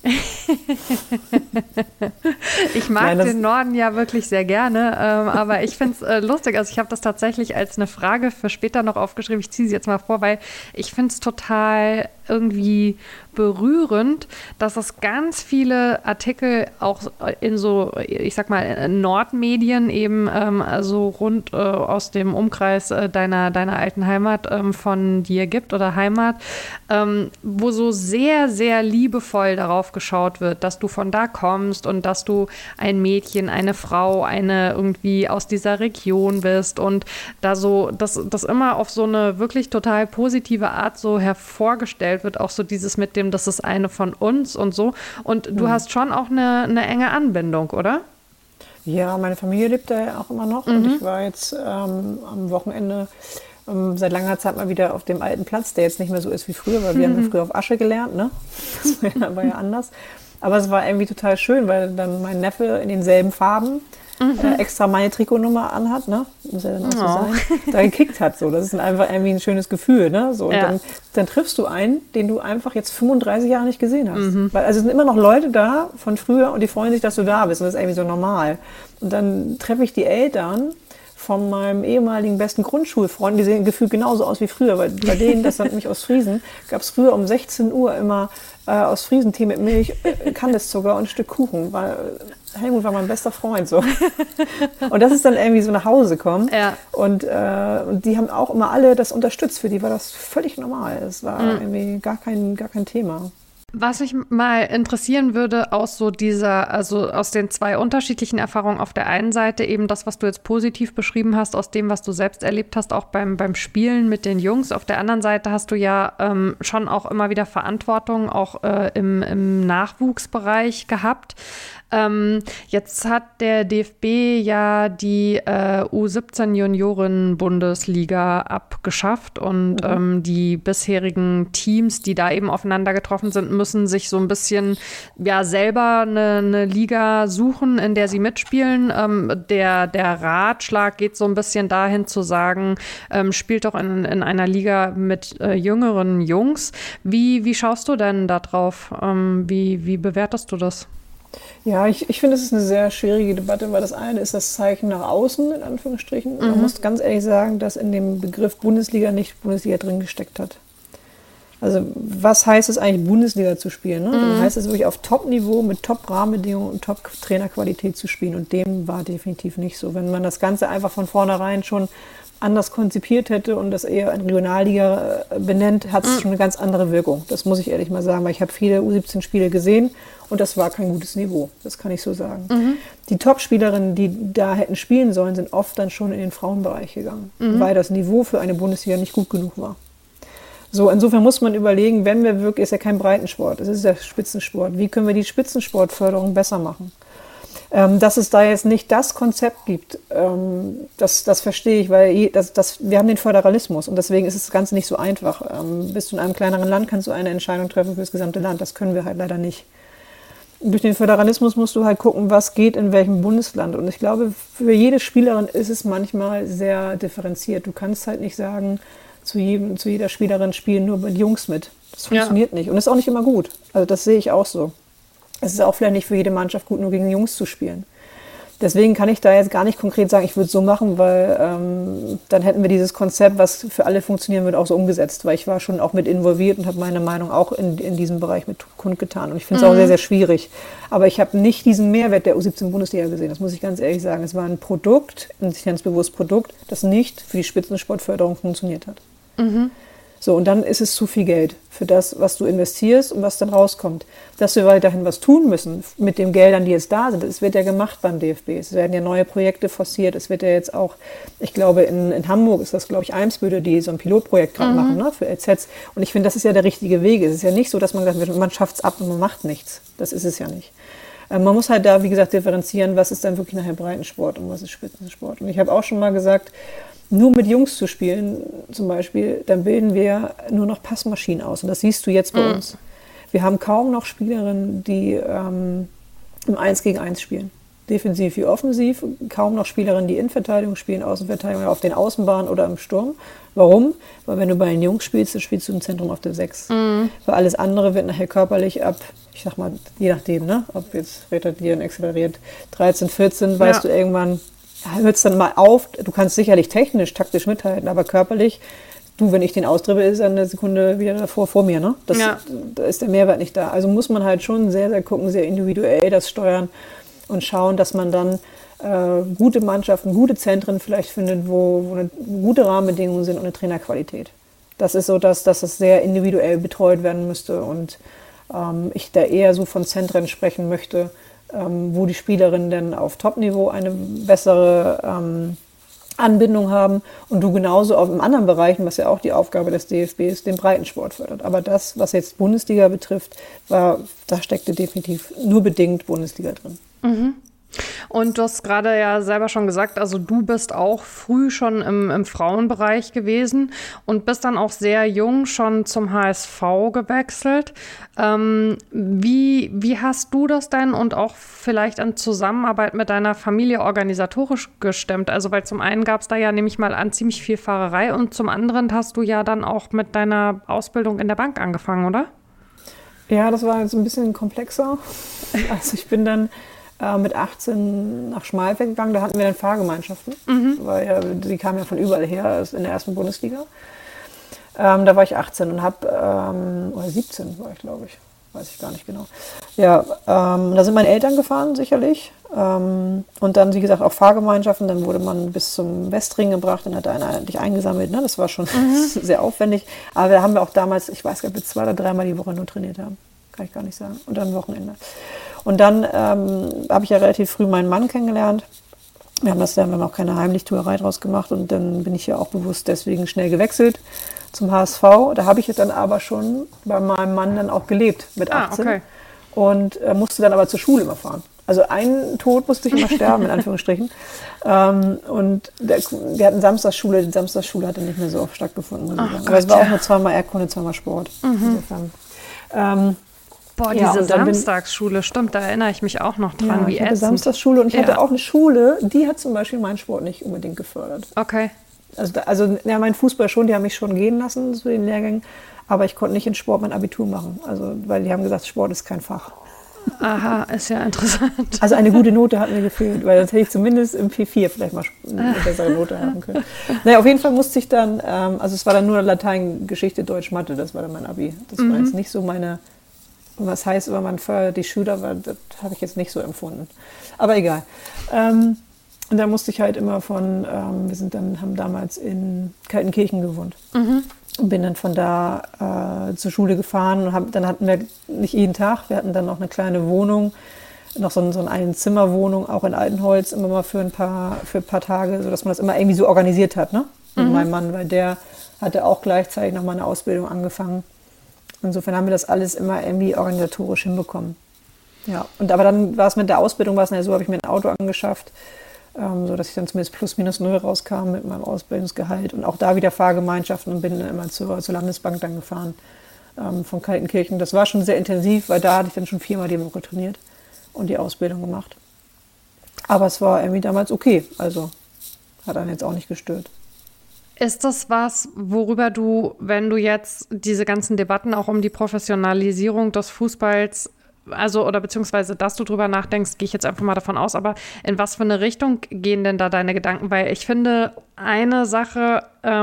Ich mag den Norden ja wirklich sehr gerne, aber ich finde es lustig. Also ich habe das tatsächlich als eine Frage für später noch aufgeschrieben. Ich ziehe sie jetzt mal vor, weil ich finde es total irgendwie berührend, dass es ganz viele Artikel auch in so, ich sag mal, Nordmedien eben, also rund aus dem Umkreis deiner alten Heimat von dir gibt oder Heimat, wo so sehr, sehr liebevoll darauf geschaut wird, dass du von da kommst und dass du ein Mädchen, eine Frau, eine irgendwie aus dieser Region bist und da so, das immer auf so eine wirklich total positive Art so hervorgestellt wird, auch so dieses mit dem, das ist eine von uns und so. Und du hast schon auch eine enge Anbindung, oder? Ja, meine Familie lebt da ja auch immer noch und ich war jetzt am Wochenende seit langer Zeit mal wieder auf dem alten Platz, der jetzt nicht mehr so ist wie früher, weil wir haben ja früher auf Asche gelernt, ne? Das war ja anders. Aber es war irgendwie total schön, weil dann mein Neffe in denselben Farben extra meine Trikotnummer anhat, ne? Muss ja dann auch so sein, da gekickt hat. So. Das ist einfach irgendwie ein schönes Gefühl, ne? So, und dann triffst du einen, den du einfach jetzt 35 Jahre nicht gesehen hast. Weil, also es sind immer noch Leute da von früher und die freuen sich, dass du da bist und das ist irgendwie so normal. Und dann treffe ich die Eltern von meinem ehemaligen besten Grundschulfreund, die sehen gefühlt genauso aus wie früher, weil bei denen, das sind nämlich aus Friesen, gab es früher um 16 Uhr immer aus Friesen Tee mit Milch, Kandiszucker und ein Stück Kuchen, weil Helmut war mein bester Freund so. Und das ist dann irgendwie so nach Hause kommen. Ja. Und die haben auch immer alle das unterstützt. Für die war das völlig normal. Es war irgendwie gar kein Thema. Was mich mal interessieren würde, also aus den zwei unterschiedlichen Erfahrungen, auf der einen Seite eben das, was du jetzt positiv beschrieben hast, aus dem, was du selbst erlebt hast, auch beim Spielen mit den Jungs. Auf der anderen Seite hast du ja schon auch immer wieder Verantwortung auch im Nachwuchsbereich gehabt. Jetzt hat der DFB ja die U17-Junioren-Bundesliga abgeschafft und die bisherigen Teams, die da eben aufeinander getroffen sind, müssen sich so ein bisschen selber eine Liga suchen, in der sie mitspielen. Der Ratschlag geht so ein bisschen dahin zu sagen, spielt doch in einer Liga mit jüngeren Jungs. Wie schaust du denn da drauf? Wie bewertest du das? Ja, ich finde, es ist eine sehr schwierige Debatte, weil das eine ist das Zeichen nach außen, in Anführungsstrichen. Man muss ganz ehrlich sagen, dass in dem Begriff Bundesliga nicht Bundesliga drin gesteckt hat. Also was heißt es eigentlich, Bundesliga zu spielen? Ne? Dann heißt es wirklich auf Top-Niveau mit Top-Rahmenbedingungen und Top-Trainerqualität zu spielen. Und dem war definitiv nicht so. Wenn man das Ganze einfach von vornherein schon anders konzipiert hätte und das eher in Regionalliga benennt, hat es schon eine ganz andere Wirkung. Das muss ich ehrlich mal sagen, weil ich habe viele U17-Spiele gesehen und das war kein gutes Niveau. Das kann ich so sagen. Die Top-Spielerinnen, die da hätten spielen sollen, sind oft dann schon in den Frauenbereich gegangen, weil das Niveau für eine Bundesliga nicht gut genug war. So, insofern muss man überlegen, wenn wir wirklich, ist ja kein Breitensport, es ist ja Spitzensport, wie können wir die Spitzensportförderung besser machen? Dass es da jetzt nicht das Konzept gibt, das verstehe ich, weil wir haben den Föderalismus und deswegen ist das Ganze nicht so einfach. Bist du in einem kleineren Land, kannst du eine Entscheidung treffen für das gesamte Land, das können wir halt leider nicht. Durch den Föderalismus musst du halt gucken, was geht in welchem Bundesland und ich glaube, für jede Spielerin ist es manchmal sehr differenziert. Du kannst halt nicht sagen, zu jeder Spielerin spielen nur mit Jungs mit. Das funktioniert nicht und ist auch nicht immer gut. Also das sehe ich auch so. Es ist auch vielleicht nicht für jede Mannschaft gut, nur gegen Jungs zu spielen. Deswegen kann ich da jetzt gar nicht konkret sagen, ich würde es so machen, weil dann hätten wir dieses Konzept, was für alle funktionieren wird, auch so umgesetzt. Weil ich war schon auch mit involviert und habe meine Meinung auch in diesem Bereich mit kundgetan. Und ich finde es auch sehr, sehr schwierig. Aber ich habe nicht diesen Mehrwert der U17-Bundesliga gesehen. Das muss ich ganz ehrlich sagen. Es war ein Produkt, ein ganz bewusstes Produkt, das nicht für die Spitzensportförderung funktioniert hat. So, und dann ist es zu viel Geld für das, was du investierst und was dann rauskommt. Dass wir weiterhin was tun müssen mit den Geldern, die jetzt da sind. Es wird ja gemacht beim DFB. Es werden ja neue Projekte forciert. Es wird ja jetzt auch, ich glaube, in Hamburg ist das, glaube ich, Eimsbüttel, die so ein Pilotprojekt gerade machen, ne, für LZs. Und ich finde, das ist ja der richtige Weg. Es ist ja nicht so, dass man sagt, man schafft es ab und man macht nichts. Das ist es ja nicht. Man muss halt da, wie gesagt, differenzieren, was ist dann wirklich nachher Breitensport und was ist Spitzensport. Und ich habe auch schon mal gesagt, nur mit Jungs zu spielen, zum Beispiel, dann bilden wir nur noch Passmaschinen aus. Und das siehst du jetzt bei uns. Wir haben kaum noch Spielerinnen, die im 1 gegen 1 spielen. Defensiv wie offensiv. Kaum noch Spielerinnen, die Innenverteidigung spielen, Außenverteidigung auf den Außenbahnen oder im Sturm. Warum? Weil wenn du bei den Jungs spielst, dann spielst du im Zentrum auf der 6. Weil alles andere wird nachher körperlich ab, ich sag mal, je nachdem, ne? Ob jetzt retardieren, acceleriert, 13, 14, weißt du irgendwann, hört es dann mal auf, du kannst sicherlich technisch, taktisch mithalten, aber körperlich, wenn ich den austribbel, ist er eine Sekunde wieder davor vor mir, ne? Da ist der Mehrwert nicht da. Also muss man halt schon sehr, sehr gucken, sehr individuell das steuern und schauen, dass man dann gute Mannschaften, gute Zentren vielleicht findet, wo eine gute Rahmenbedingungen sind und eine Trainerqualität. Das ist so, dass das sehr individuell betreut werden müsste und ich da eher so von Zentren sprechen möchte, wo die Spielerinnen dann auf Top-Niveau eine bessere Anbindung haben und du genauso auch in anderen Bereichen, was ja auch die Aufgabe des DFB ist, den Breitensport fördert. Aber das, was jetzt Bundesliga betrifft, da steckte definitiv nur bedingt Bundesliga drin. Und du hast gerade ja selber schon gesagt, also du bist auch früh schon im Frauenbereich gewesen und bist dann auch sehr jung schon zum HSV gewechselt. Wie hast du das denn und auch vielleicht in Zusammenarbeit mit deiner Familie organisatorisch gestemmt? Also weil zum einen gab es da ja nämlich mal an ziemlich viel Fahrerei und zum anderen hast du ja dann auch mit deiner Ausbildung in der Bank angefangen, oder? Ja, das war jetzt ein bisschen komplexer. Also ich bin dann mit 18 nach Schmalfeld gegangen, da hatten wir dann Fahrgemeinschaften, weil die kamen ja von überall her, in der ersten Bundesliga. Da war ich 18 und oder 17 war ich, glaube ich, weiß ich gar nicht genau. Ja, da sind meine Eltern gefahren, sicherlich. Und dann, wie gesagt, auch Fahrgemeinschaften, dann wurde man bis zum Westring gebracht, dann hat einer dich eingesammelt, ne? Das war schon sehr aufwendig. Aber da haben wir auch damals, ich weiß gar nicht, 2 oder 3 Mal die Woche nur trainiert haben, kann ich gar nicht sagen, und dann Wochenende. Und dann habe ich ja relativ früh meinen Mann kennengelernt. Wir haben auch keine Heimlichtuerei draus gemacht und dann bin ich ja auch bewusst deswegen schnell gewechselt zum HSV. Da habe ich dann aber schon bei meinem Mann dann auch gelebt mit 18 okay. Und musste dann aber zur Schule immer fahren. Also einen Tod musste ich immer sterben, in Anführungsstrichen. Und wir hatten Samstagsschule. Die Samstagsschule hat dann nicht mehr so oft stattgefunden, muss ich sagen. Aber es war auch nur 2-mal Erdkunde, 2-mal Sport. Insofern. Boah, diese Samstagsschule, stimmt, da erinnere ich mich auch noch dran, wie ich hatte ätzend. Samstagsschule und ich hatte auch eine Schule, die hat zum Beispiel meinen Sport nicht unbedingt gefördert. Okay. Also mein Fußball schon, die haben mich schon gehen lassen zu den Lehrgängen, aber ich konnte nicht in Sport mein Abitur machen, also weil die haben gesagt, Sport ist kein Fach. Aha, ist ja interessant. Also eine gute Note hat mir gefehlt, weil das hätte ich zumindest im P4 vielleicht mal eine bessere Note haben können. Naja, auf jeden Fall musste ich dann, also es war dann nur Latein, Geschichte, Deutsch, Mathe, das war dann mein Abi. Das war jetzt nicht so meine... Was heißt, wenn man fördert die Schüler, das habe ich jetzt nicht so empfunden. Aber egal. Und da musste ich halt immer haben damals in Kaltenkirchen gewohnt. Und bin dann von da zur Schule gefahren und dann hatten wir nicht jeden Tag, wir hatten dann noch eine kleine Wohnung, noch so eine Einzimmerwohnung, auch in Altenholz, immer mal für ein paar Tage, sodass man das immer irgendwie so organisiert hat, ne? Und mein Mann, weil der hatte auch gleichzeitig noch mal eine Ausbildung angefangen. Insofern haben wir das alles immer irgendwie organisatorisch hinbekommen. Ja, aber dann war es mit der Ausbildung, habe ich mir ein Auto angeschafft, so dass ich dann zumindest plus minus null rauskam mit meinem Ausbildungsgehalt und auch da wieder Fahrgemeinschaften und bin dann immer zur Landesbank dann gefahren von Kaltenkirchen. Das war schon sehr intensiv, weil da hatte ich dann schon 4-mal die Woche trainiert und die Ausbildung gemacht. Aber es war irgendwie damals okay, also hat einen jetzt auch nicht gestört. Ist das was, worüber du, wenn du jetzt diese ganzen Debatten auch um die Professionalisierung des Fußballs, also oder beziehungsweise, dass du drüber nachdenkst, gehe ich jetzt einfach mal davon aus, aber in was für eine Richtung gehen denn da deine Gedanken? Weil ich finde, eine Sache,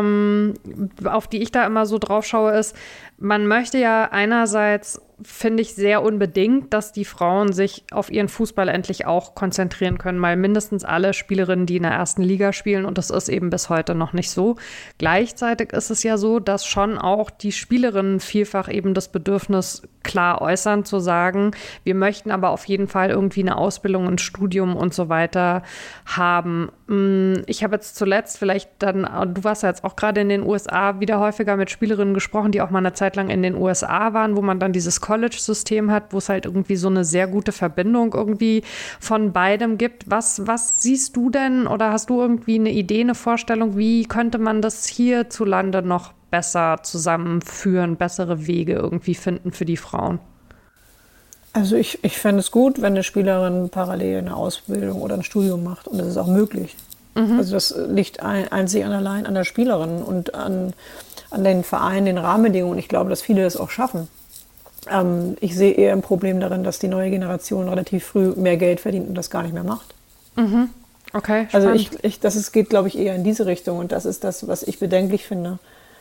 auf die ich da immer so drauf schaue, ist, man möchte ja einerseits, finde ich, sehr unbedingt, dass die Frauen sich auf ihren Fußball endlich auch konzentrieren können, weil mindestens alle Spielerinnen, die in der ersten Liga spielen, und das ist eben bis heute noch nicht so. Gleichzeitig ist es ja so, dass schon auch die Spielerinnen vielfach eben das Bedürfnis klar äußern, zu sagen, wir möchten aber auf jeden Fall irgendwie eine Ausbildung, ein Studium und so weiter haben. Ich habe jetzt zuletzt vielleicht dann, du warst ja jetzt auch gerade in den USA, wieder häufiger mit Spielerinnen gesprochen, die auch mal eine Zeit lang in den USA waren, wo man dann dieses College-System hat, wo es halt irgendwie so eine sehr gute Verbindung irgendwie von beidem gibt. Was siehst du denn oder hast du irgendwie eine Idee, eine Vorstellung, wie könnte man das hierzulande noch besser zusammenführen, bessere Wege irgendwie finden für die Frauen? Also ich fände es gut, wenn eine Spielerin parallel eine Ausbildung oder ein Studium macht und das ist auch möglich. Also das liegt einzig und allein an der Spielerin und an den Vereinen, den Rahmenbedingungen. Ich glaube, dass viele das auch schaffen. Ich sehe eher ein Problem darin, dass die neue Generation relativ früh mehr Geld verdient und das gar nicht mehr macht. Okay, also spannend. geht, glaube ich, eher in diese Richtung und das ist das, was ich bedenklich finde.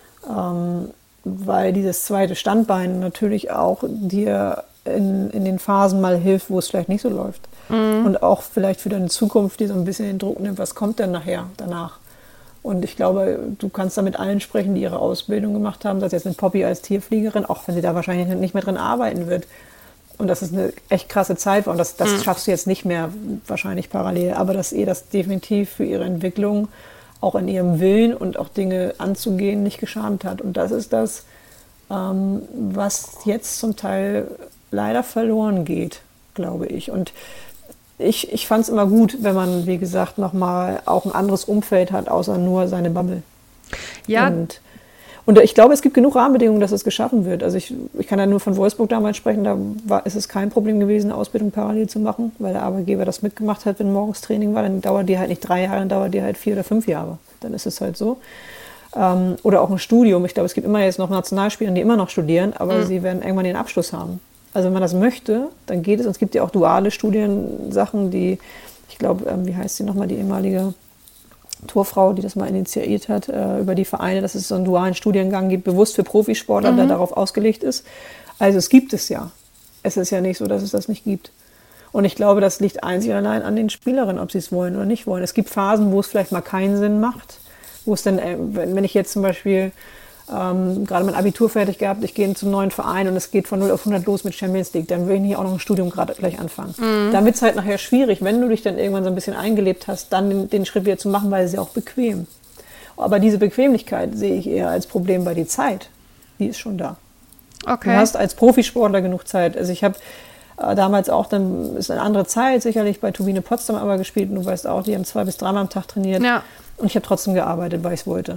Weil dieses zweite Standbein natürlich auch dir in den Phasen mal hilft, wo es vielleicht nicht so läuft. Und auch vielleicht für deine Zukunft, die so ein bisschen den Druck nimmt, was kommt denn danach? Und ich glaube, du kannst da mit allen sprechen, die ihre Ausbildung gemacht haben, sei es jetzt mit Poppy als Tierfliegerin, auch wenn sie da wahrscheinlich nicht mehr drin arbeiten wird. Und das ist eine echt krasse Zeit war. Und das schaffst du jetzt nicht mehr wahrscheinlich parallel. Aber dass ihr das definitiv für ihre Entwicklung, auch in ihrem Willen und auch Dinge anzugehen, nicht geschadet hat. Und das ist das, was jetzt zum Teil leider verloren geht, glaube ich. Und ich fand es immer gut, wenn man, wie gesagt, nochmal auch ein anderes Umfeld hat, außer nur seine Bubble. Ja. Und ich glaube, es gibt genug Rahmenbedingungen, dass es geschaffen wird. Also ich kann ja nur von Wolfsburg damals sprechen, ist es kein Problem gewesen, eine Ausbildung parallel zu machen, weil der Arbeitgeber das mitgemacht hat, wenn morgens Training war, dann dauert die halt nicht 3 Jahre, dann dauert die halt 4 oder 5 Jahre. Dann ist es halt so. Oder auch ein Studium. Ich glaube, es gibt immer jetzt noch Nationalspieler, die immer noch studieren, aber sie werden irgendwann den Abschluss haben. Also wenn man das möchte, dann geht es. Und es gibt ja auch duale Studiensachen, die, ich glaube, wie heißt sie nochmal, die ehemalige Torfrau, die das mal initiiert hat, über die Vereine, dass es so einen dualen Studiengang gibt, bewusst für Profisportler, der darauf ausgelegt ist. Also es gibt es ja. Es ist ja nicht so, dass es das nicht gibt. Und ich glaube, das liegt einzig und allein an den Spielerinnen, ob sie es wollen oder nicht wollen. Es gibt Phasen, wo es vielleicht mal keinen Sinn macht, wo es dann, wenn ich jetzt zum Beispiel gerade mein Abitur fertig gehabt, ich gehe zum neuen Verein und es geht von 0 auf 100 los mit Champions League, dann will ich nicht auch noch ein Studium gerade gleich anfangen. Dann wird es halt nachher schwierig, wenn du dich dann irgendwann so ein bisschen eingelebt hast, dann den Schritt wieder zu machen, weil es ist ja auch bequem. Aber diese Bequemlichkeit sehe ich eher als Problem, weil die Zeit, die ist schon da. Okay. Du hast als Profisportler genug Zeit. Also ich habe damals auch, dann ist eine andere Zeit, sicherlich bei Turbine Potsdam aber gespielt und du weißt auch, die haben 2 bis 3 Mal am Tag trainiert. Ja. Und ich habe trotzdem gearbeitet, weil ich es wollte.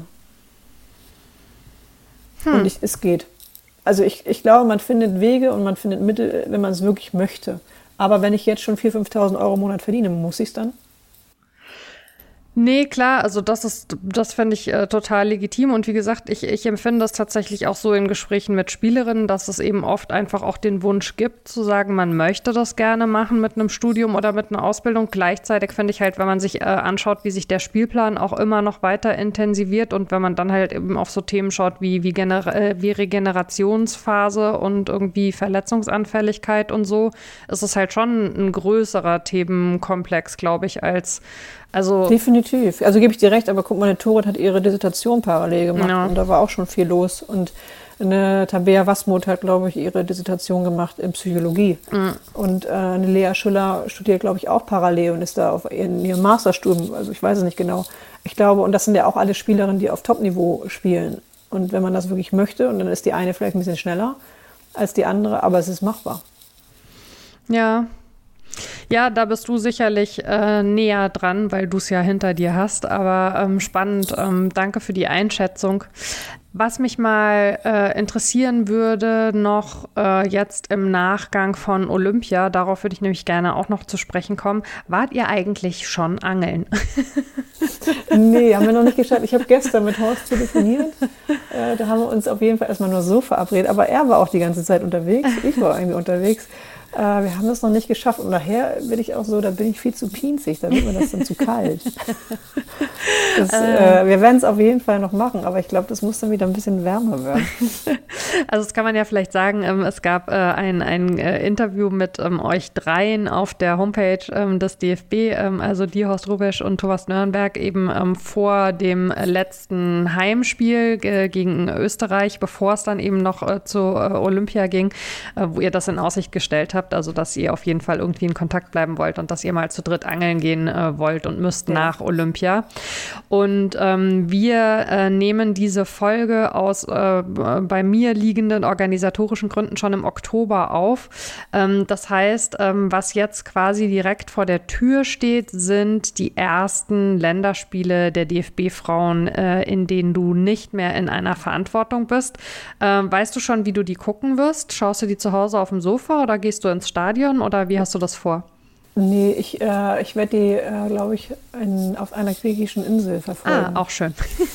Und es geht. Also ich glaube, man findet Wege und man findet Mittel, wenn man es wirklich möchte. Aber wenn ich jetzt schon 4.000, 5.000 Euro im Monat verdiene, muss ich es dann? Nee, klar, also das finde ich total legitim und wie gesagt, ich empfinde das tatsächlich auch so in Gesprächen mit Spielerinnen, dass es eben oft einfach auch den Wunsch gibt, zu sagen, man möchte das gerne machen mit einem Studium oder mit einer Ausbildung. Gleichzeitig finde ich halt, wenn man sich anschaut, wie sich der Spielplan auch immer noch weiter intensiviert und wenn man dann halt eben auf so Themen schaut wie Regenerationsphase und irgendwie Verletzungsanfälligkeit und so, ist es halt schon ein größerer Themenkomplex, glaube ich, also Definitiv. Also gebe ich dir recht, aber guck mal, eine Torit hat ihre Dissertation parallel gemacht und da war auch schon viel los. Und eine Tabea Wasmuth hat, glaube ich, ihre Dissertation gemacht in Psychologie. Und eine Lea Schüller studiert, glaube ich, auch parallel und ist da in ihrem Masterstudium. Also ich weiß es nicht genau. Ich glaube, und das sind ja auch alle Spielerinnen, die auf Top-Niveau spielen. Und wenn man das wirklich möchte, und dann ist die eine vielleicht ein bisschen schneller als die andere, aber es ist machbar. Ja, da bist du sicherlich näher dran, weil du es ja hinter dir hast. Aber spannend, danke für die Einschätzung. Was mich mal interessieren würde, noch jetzt im Nachgang von Olympia, darauf würde ich nämlich gerne auch noch zu sprechen kommen. Wart ihr eigentlich schon angeln? Nee, haben wir noch nicht geschafft. Ich habe gestern mit Horst telefoniert. Da haben wir uns auf jeden Fall erstmal nur so verabredet. Aber er war auch die ganze Zeit unterwegs. Ich war irgendwie unterwegs. Wir haben das noch nicht geschafft. Und nachher bin ich auch so, da bin ich viel zu pinzig. Da wird mir das dann zu kalt. Wir werden es auf jeden Fall noch machen. Aber ich glaube, das muss dann wieder ein bisschen wärmer werden. Also das kann man ja vielleicht sagen. Es gab ein Interview mit euch dreien auf der Homepage des DFB. Also dir, Horst Hrubesch und Thomas Nörnberg eben vor dem letzten Heimspiel gegen Österreich, bevor es dann eben noch zu Olympia ging, wo ihr das in Aussicht gestellt habt. Also, dass ihr auf jeden Fall irgendwie in Kontakt bleiben wollt und dass ihr mal zu dritt angeln gehen wollt und müsst nach Olympia. Und wir nehmen diese Folge aus bei mir liegenden organisatorischen Gründen schon im Oktober auf. Das heißt, was jetzt quasi direkt vor der Tür steht, sind die ersten Länderspiele der DFB-Frauen, in denen du nicht mehr in einer Verantwortung bist. Weißt du schon, wie du die gucken wirst? Schaust du die zu Hause auf dem Sofa oder gehst du ins Stadion oder wie hast du das vor? Nee, ich werde die, glaube ich, auf einer griechischen Insel verfolgen. Auch schön.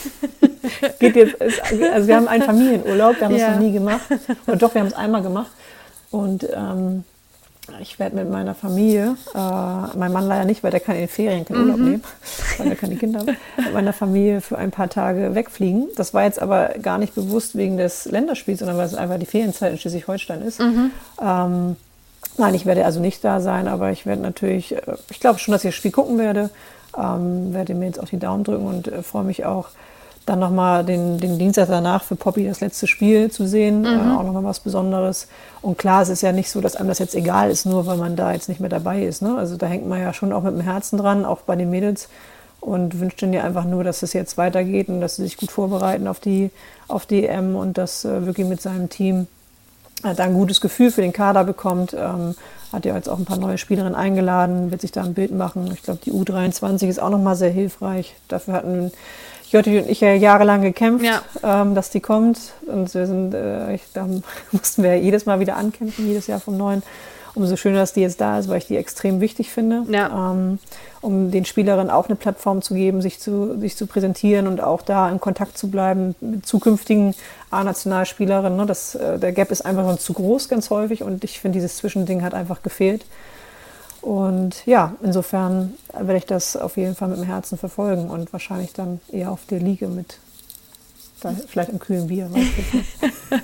Also wir haben einen Familienurlaub, wir haben es noch nie gemacht. Oder doch, wir haben es einmal gemacht. Und ich werde mit meiner Familie, mein Mann leider nicht, weil der kann in den Ferien keinen Urlaub nehmen, weil er keine Kinder hat, mit meiner Familie für ein paar Tage wegfliegen. Das war jetzt aber gar nicht bewusst wegen des Länderspiels, sondern weil es einfach die Ferienzeit in Schleswig-Holstein ist. Nein, ich werde also nicht da sein, aber ich werde natürlich, ich glaube schon, dass ich das Spiel gucken werde, werde mir jetzt auch die Daumen drücken und freue mich auch, dann nochmal den Dienstag danach für Poppy das letzte Spiel zu sehen, auch nochmal was Besonderes. Und klar, es ist ja nicht so, dass einem das jetzt egal ist, nur weil man da jetzt nicht mehr dabei ist. Ne? Also da hängt man ja schon auch mit dem Herzen dran, auch bei den Mädels. Und wünscht ihnen ja einfach nur, dass es jetzt weitergeht und dass sie sich gut vorbereiten auf die EM und dass wirklich mit seinem Team da ein gutes Gefühl für den Kader bekommt. Hat ja jetzt auch ein paar neue Spielerinnen eingeladen, wird sich da ein Bild machen. Ich glaube, die U23 ist auch nochmal sehr hilfreich. Dafür hatten Jotti und ich ja jahrelang gekämpft, dass die kommt. Und wir sind, da mussten wir ja jedes Mal wieder ankämpfen, jedes Jahr vom Neuen. Umso schöner, dass die jetzt da ist, weil ich die extrem wichtig finde, um den Spielerinnen auch eine Plattform zu geben, sich zu präsentieren und auch da in Kontakt zu bleiben mit zukünftigen A-Nationalspielerinnen. Ne? Der Gap ist einfach sonst zu groß ganz häufig und ich finde, dieses Zwischending hat einfach gefehlt. Und ja, insofern werde ich das auf jeden Fall mit dem Herzen verfolgen und wahrscheinlich dann eher auf der Liege mit vielleicht im kühlen Bier. Weiß ich nicht.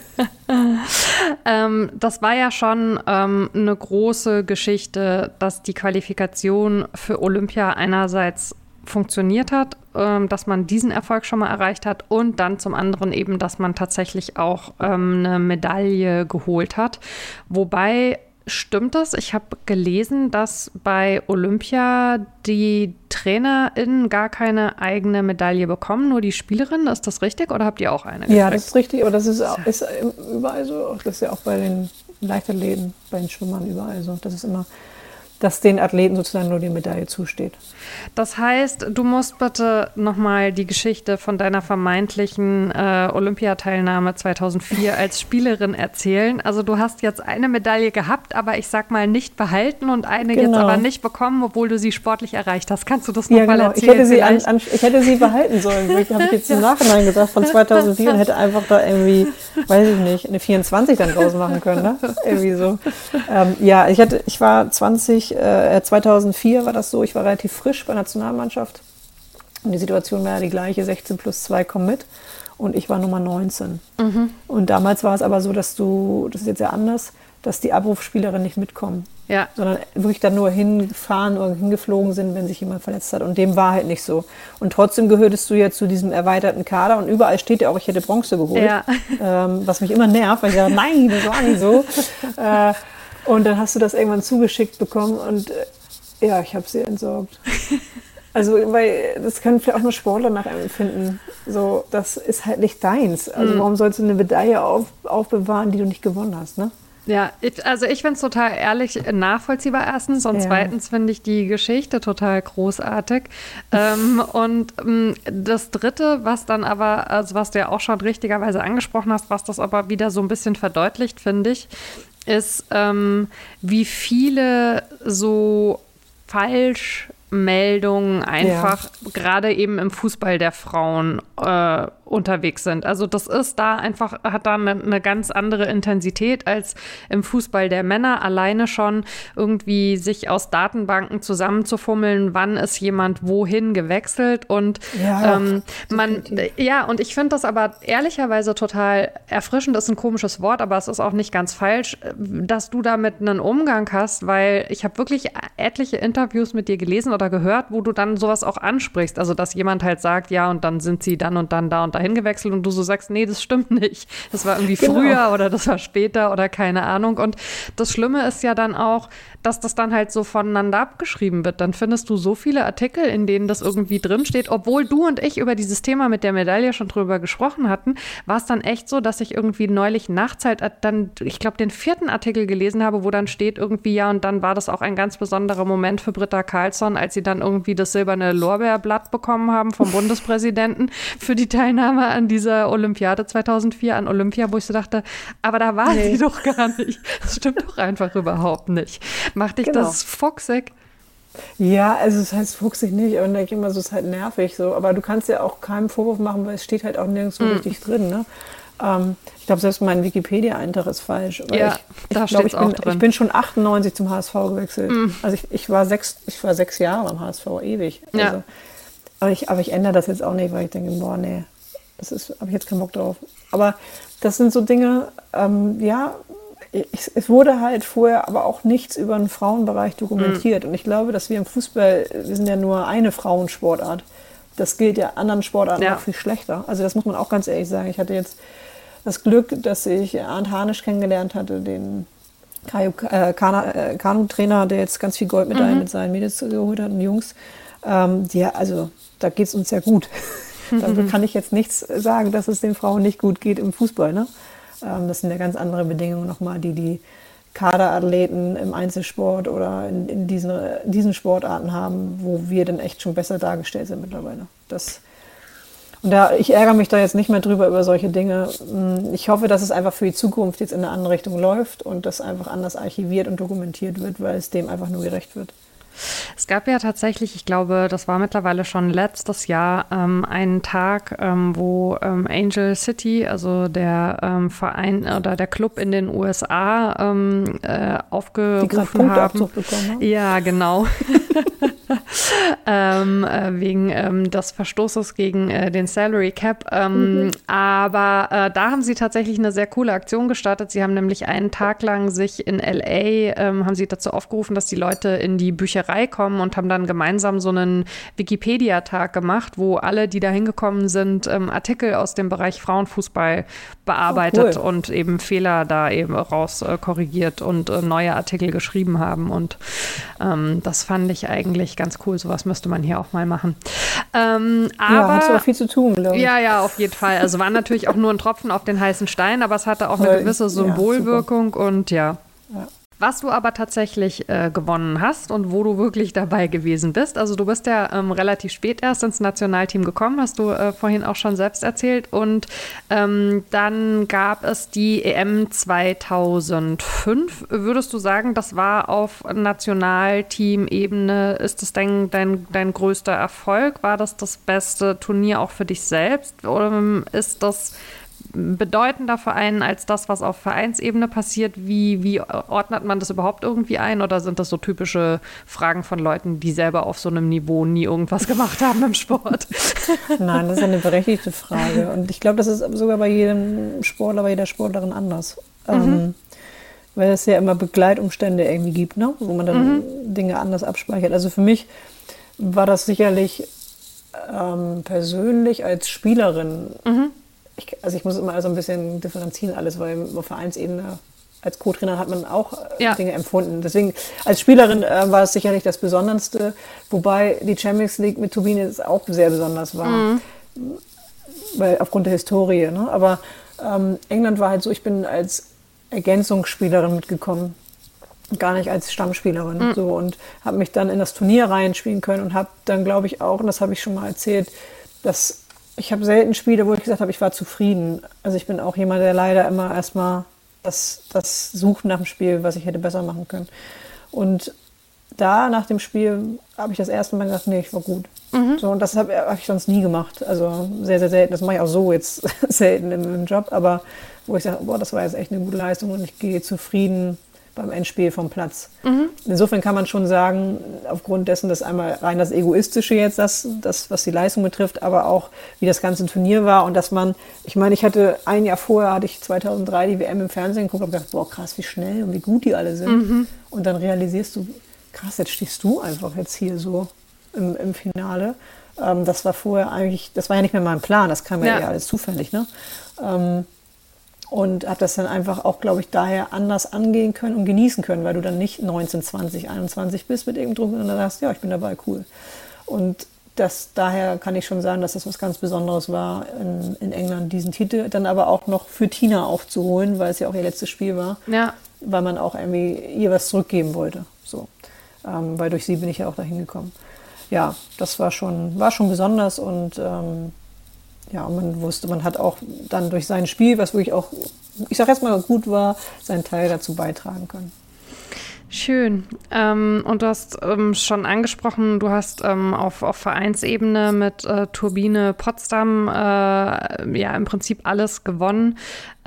Das war ja schon eine große Geschichte, dass die Qualifikation für Olympia einerseits funktioniert hat, dass man diesen Erfolg schon mal erreicht hat und dann zum anderen eben, dass man tatsächlich auch eine Medaille geholt hat. Wobei, stimmt das? Ich habe gelesen, dass bei Olympia die TrainerInnen gar keine eigene Medaille bekommen, nur die Spielerinnen. Ist das richtig oder habt ihr auch eine gekriegt? Ja, das ist richtig, aber das ist überall so. Das ist ja auch bei den Leichtathleten, bei den Schwimmern überall so. Das ist immer dass den Athleten sozusagen nur die Medaille zusteht. Das heißt, du musst bitte nochmal die Geschichte von deiner vermeintlichen Olympiateilnahme 2004 als Spielerin erzählen. Also du hast jetzt eine Medaille gehabt, aber ich sag mal nicht behalten und eine jetzt aber nicht bekommen, obwohl du sie sportlich erreicht hast. Kannst du das nochmal erzählen? Ich hätte sie behalten sollen. Ich habe jetzt im Nachhinein gesagt, von 2004 und hätte einfach da irgendwie, weiß ich nicht, eine 24 dann draus machen können. Ne? Irgendwie so. Ich war 2004 war das so, ich war relativ frisch bei der Nationalmannschaft und die Situation war ja die gleiche, 16 plus 2 kommen mit und ich war Nummer 19. Und damals war es aber so, das ist jetzt ja anders, dass die Abrufspielerinnen nicht mitkommen, sondern wirklich dann nur hinfahren oder hingeflogen sind, wenn sich jemand verletzt hat und dem war halt nicht so. Und trotzdem gehörtest du ja zu diesem erweiterten Kader und überall steht ja auch, ich hätte Bronze geholt, was mich immer nervt, weil ich sage, nein, das war nicht so. Und dann hast du das irgendwann zugeschickt bekommen und ich habe sie entsorgt. Also, weil das können vielleicht auch nur Sportler nachempfinden. So, das ist halt nicht deins. Also, warum sollst du eine Medaille aufbewahren, die du nicht gewonnen hast, ne? Ja, ich finde es total ehrlich nachvollziehbar erstens und zweitens finde ich die Geschichte total großartig. Und das Dritte, was dann aber, also was du ja auch schon richtigerweise angesprochen hast, was das aber wieder so ein bisschen verdeutlicht, finde ich, ist, wie viele so Falschmeldungen einfach gerade eben im Fußball der Frauen unterwegs sind. Also das ist da einfach, hat da eine ganz andere Intensität als im Fußball der Männer. Alleine schon irgendwie sich aus Datenbanken zusammenzufummeln, wann ist jemand wohin gewechselt und und ich finde das aber ehrlicherweise total erfrischend, ist ein komisches Wort, aber es ist auch nicht ganz falsch, dass du damit einen Umgang hast, weil ich habe wirklich etliche Interviews mit dir gelesen oder gehört, wo du dann sowas auch ansprichst. Also dass jemand halt sagt, ja, und dann sind sie dann und dann da und dahin gewechselt und du so sagst, nee, das stimmt nicht. Das war irgendwie früher oder das war später oder keine Ahnung. Und das Schlimme ist ja dann auch, dass das dann halt so voneinander abgeschrieben wird. Dann findest du so viele Artikel, in denen das irgendwie drinsteht. Obwohl du und ich über dieses Thema mit der Medaille schon drüber gesprochen hatten, war es dann echt so, dass ich irgendwie neulich nachts halt dann, ich glaube, den 4. Artikel gelesen habe, wo dann steht irgendwie, ja, und dann war das auch ein ganz besonderer Moment für Britta Karlsson, als sie dann irgendwie das silberne Lorbeerblatt bekommen haben vom Bundespräsidenten für die Teilnahme an dieser Olympiade 2004, an Olympia, wo ich so dachte, aber da war sie doch gar nicht. Das stimmt doch einfach überhaupt nicht. Macht dich das fuchsig? Ja, also es heißt fuchsig nicht, aber dann denke ich immer, so ist halt nervig so. Aber du kannst ja auch keinen Vorwurf machen, weil es steht halt auch nirgendwo richtig drin, ne? Ich glaube, selbst mein Wikipedia-Eintrag ist falsch. Da steht es auch drin. Ich bin schon 98 zum HSV gewechselt. Also ich war 6 Jahre beim HSV, ewig. Also, aber ich ändere das jetzt auch nicht, weil ich denke, boah, nee, habe ich jetzt keinen Bock drauf. Aber das sind so Dinge, es wurde halt vorher aber auch nichts über den Frauenbereich dokumentiert. Und ich glaube, dass wir im Fußball, wir sind ja nur eine Frauensportart. Das gilt ja anderen Sportarten noch viel schlechter. Also das muss man auch ganz ehrlich sagen. Ich hatte jetzt das Glück, dass ich Arndt Harnisch kennengelernt hatte, den Kanu-Trainer, der jetzt ganz viel Goldmedaillen mit seinen Mädels geholt hat und Jungs. Also da geht es uns ja gut. Dafür kann ich jetzt nichts sagen, dass es den Frauen nicht gut geht im Fußball. Ne? Das sind ja ganz andere Bedingungen nochmal, die Kaderathleten im Einzelsport oder in diesen Sportarten haben, wo wir dann echt schon besser dargestellt sind mittlerweile. Ich ärgere mich da jetzt nicht mehr drüber über solche Dinge. Ich hoffe, dass es einfach für die Zukunft jetzt in eine andere Richtung läuft und das einfach anders archiviert und dokumentiert wird, weil es dem einfach nur gerecht wird. Es gab ja tatsächlich, ich glaube, das war mittlerweile schon letztes Jahr, einen Tag, wo Angel City, also der Verein oder der Club in den USA, aufgerufen haben. Bekommen, ne? Ja, genau. Wegen des Verstoßes gegen den Salary Cap. Aber da haben sie tatsächlich eine sehr coole Aktion gestartet. Sie haben nämlich einen Tag lang sich in LA, haben sie dazu aufgerufen, dass die Leute in die Bücherei kommen und haben dann gemeinsam so einen Wikipedia-Tag gemacht, wo alle, die da hingekommen sind, Artikel aus dem Bereich Frauenfußball bearbeitet und eben Fehler da eben raus korrigiert und neue Artikel geschrieben haben. Und das fand ich eigentlich ganz cool. Sowas müsste man hier auch mal machen. Aber hat auch viel zu tun, glaube ich. Ja, auf jeden Fall. Also war natürlich auch nur ein Tropfen auf den heißen Stein, aber es hatte auch eine gewisse Symbolwirkung und Was du aber tatsächlich gewonnen hast und wo du wirklich dabei gewesen bist, also du bist ja relativ spät erst ins Nationalteam gekommen, hast du vorhin auch schon selbst erzählt, und dann gab es die EM 2005. Würdest du sagen, das war auf Nationalteam-Ebene, ist das dein größter Erfolg? War das beste Turnier auch für dich selbst? Oder ist das bedeutender für einen als das, was auf Vereinsebene passiert? Wie ordnet man das überhaupt irgendwie ein? Oder sind das so typische Fragen von Leuten, die selber auf so einem Niveau nie irgendwas gemacht haben im Sport? Nein, das ist eine berechtigte Frage. Und ich glaube, das ist sogar bei jedem Sportler, bei jeder Sportlerin anders. Weil es ja immer Begleitumstände irgendwie gibt, ne? Wo man dann Dinge anders abspeichert. Also für mich war das sicherlich persönlich als Spielerin, ich muss immer so ein bisschen differenzieren alles, weil auf Vereinsebene als Co-Trainer hat man auch Dinge empfunden. Deswegen als Spielerin war es sicherlich das Besonderste, wobei die Champions League mit Turbine auch sehr besonders war, weil aufgrund der Historie. Ne? Aber England war halt so, ich bin als Ergänzungsspielerin mitgekommen, gar nicht als Stammspielerin. So, und habe mich dann in das Turnier reinspielen können und habe dann, glaube ich auch, und das habe ich schon mal erzählt, dass ich habe selten Spiele, wo ich gesagt habe, ich war zufrieden. Also ich bin auch jemand, der leider immer erstmal das sucht nach dem Spiel, was ich hätte besser machen können. Und da nach dem Spiel habe ich das erste Mal gesagt, nee, ich war gut. So, und das hab ich sonst nie gemacht. Also sehr, sehr selten. Das mache ich auch so jetzt selten im Job. Aber wo ich sage, boah, das war jetzt echt eine gute Leistung und ich gehe zufrieden beim Endspiel vom Platz. Insofern kann man schon sagen, aufgrund dessen, dass einmal rein das Egoistische jetzt, das was die Leistung betrifft, aber auch wie das ganze Turnier war und dass man, ich meine, ich hatte ein Jahr vorher, hatte ich 2003 die WM im Fernsehen geguckt und gedacht, boah, krass, wie schnell und wie gut die alle sind. Und dann realisierst du, krass, jetzt stehst du einfach jetzt hier so im Finale. Das war vorher eigentlich, das war ja nicht mehr mein Plan, das kam ja eher alles zufällig, ne? Und habe das dann einfach auch, glaube ich, daher anders angehen können und genießen können, weil du dann nicht 19, 20, 21 bist mit irgendeinem Druck und dann sagst, ja, ich bin dabei, cool. Und daher kann ich schon sagen, dass das was ganz Besonderes war, in England diesen Titel dann aber auch noch für Tina aufzuholen, weil es ja auch ihr letztes Spiel war, weil man auch irgendwie ihr was zurückgeben wollte. So. Weil durch sie bin ich ja auch dahin gekommen. Ja, das war schon besonders und ja, man wusste, man hat auch dann durch sein Spiel, was wirklich auch, ich sag jetzt mal, gut war, seinen Teil dazu beitragen können. Schön. Und du hast schon angesprochen, du hast auf Vereinsebene mit Turbine Potsdam im Prinzip alles gewonnen.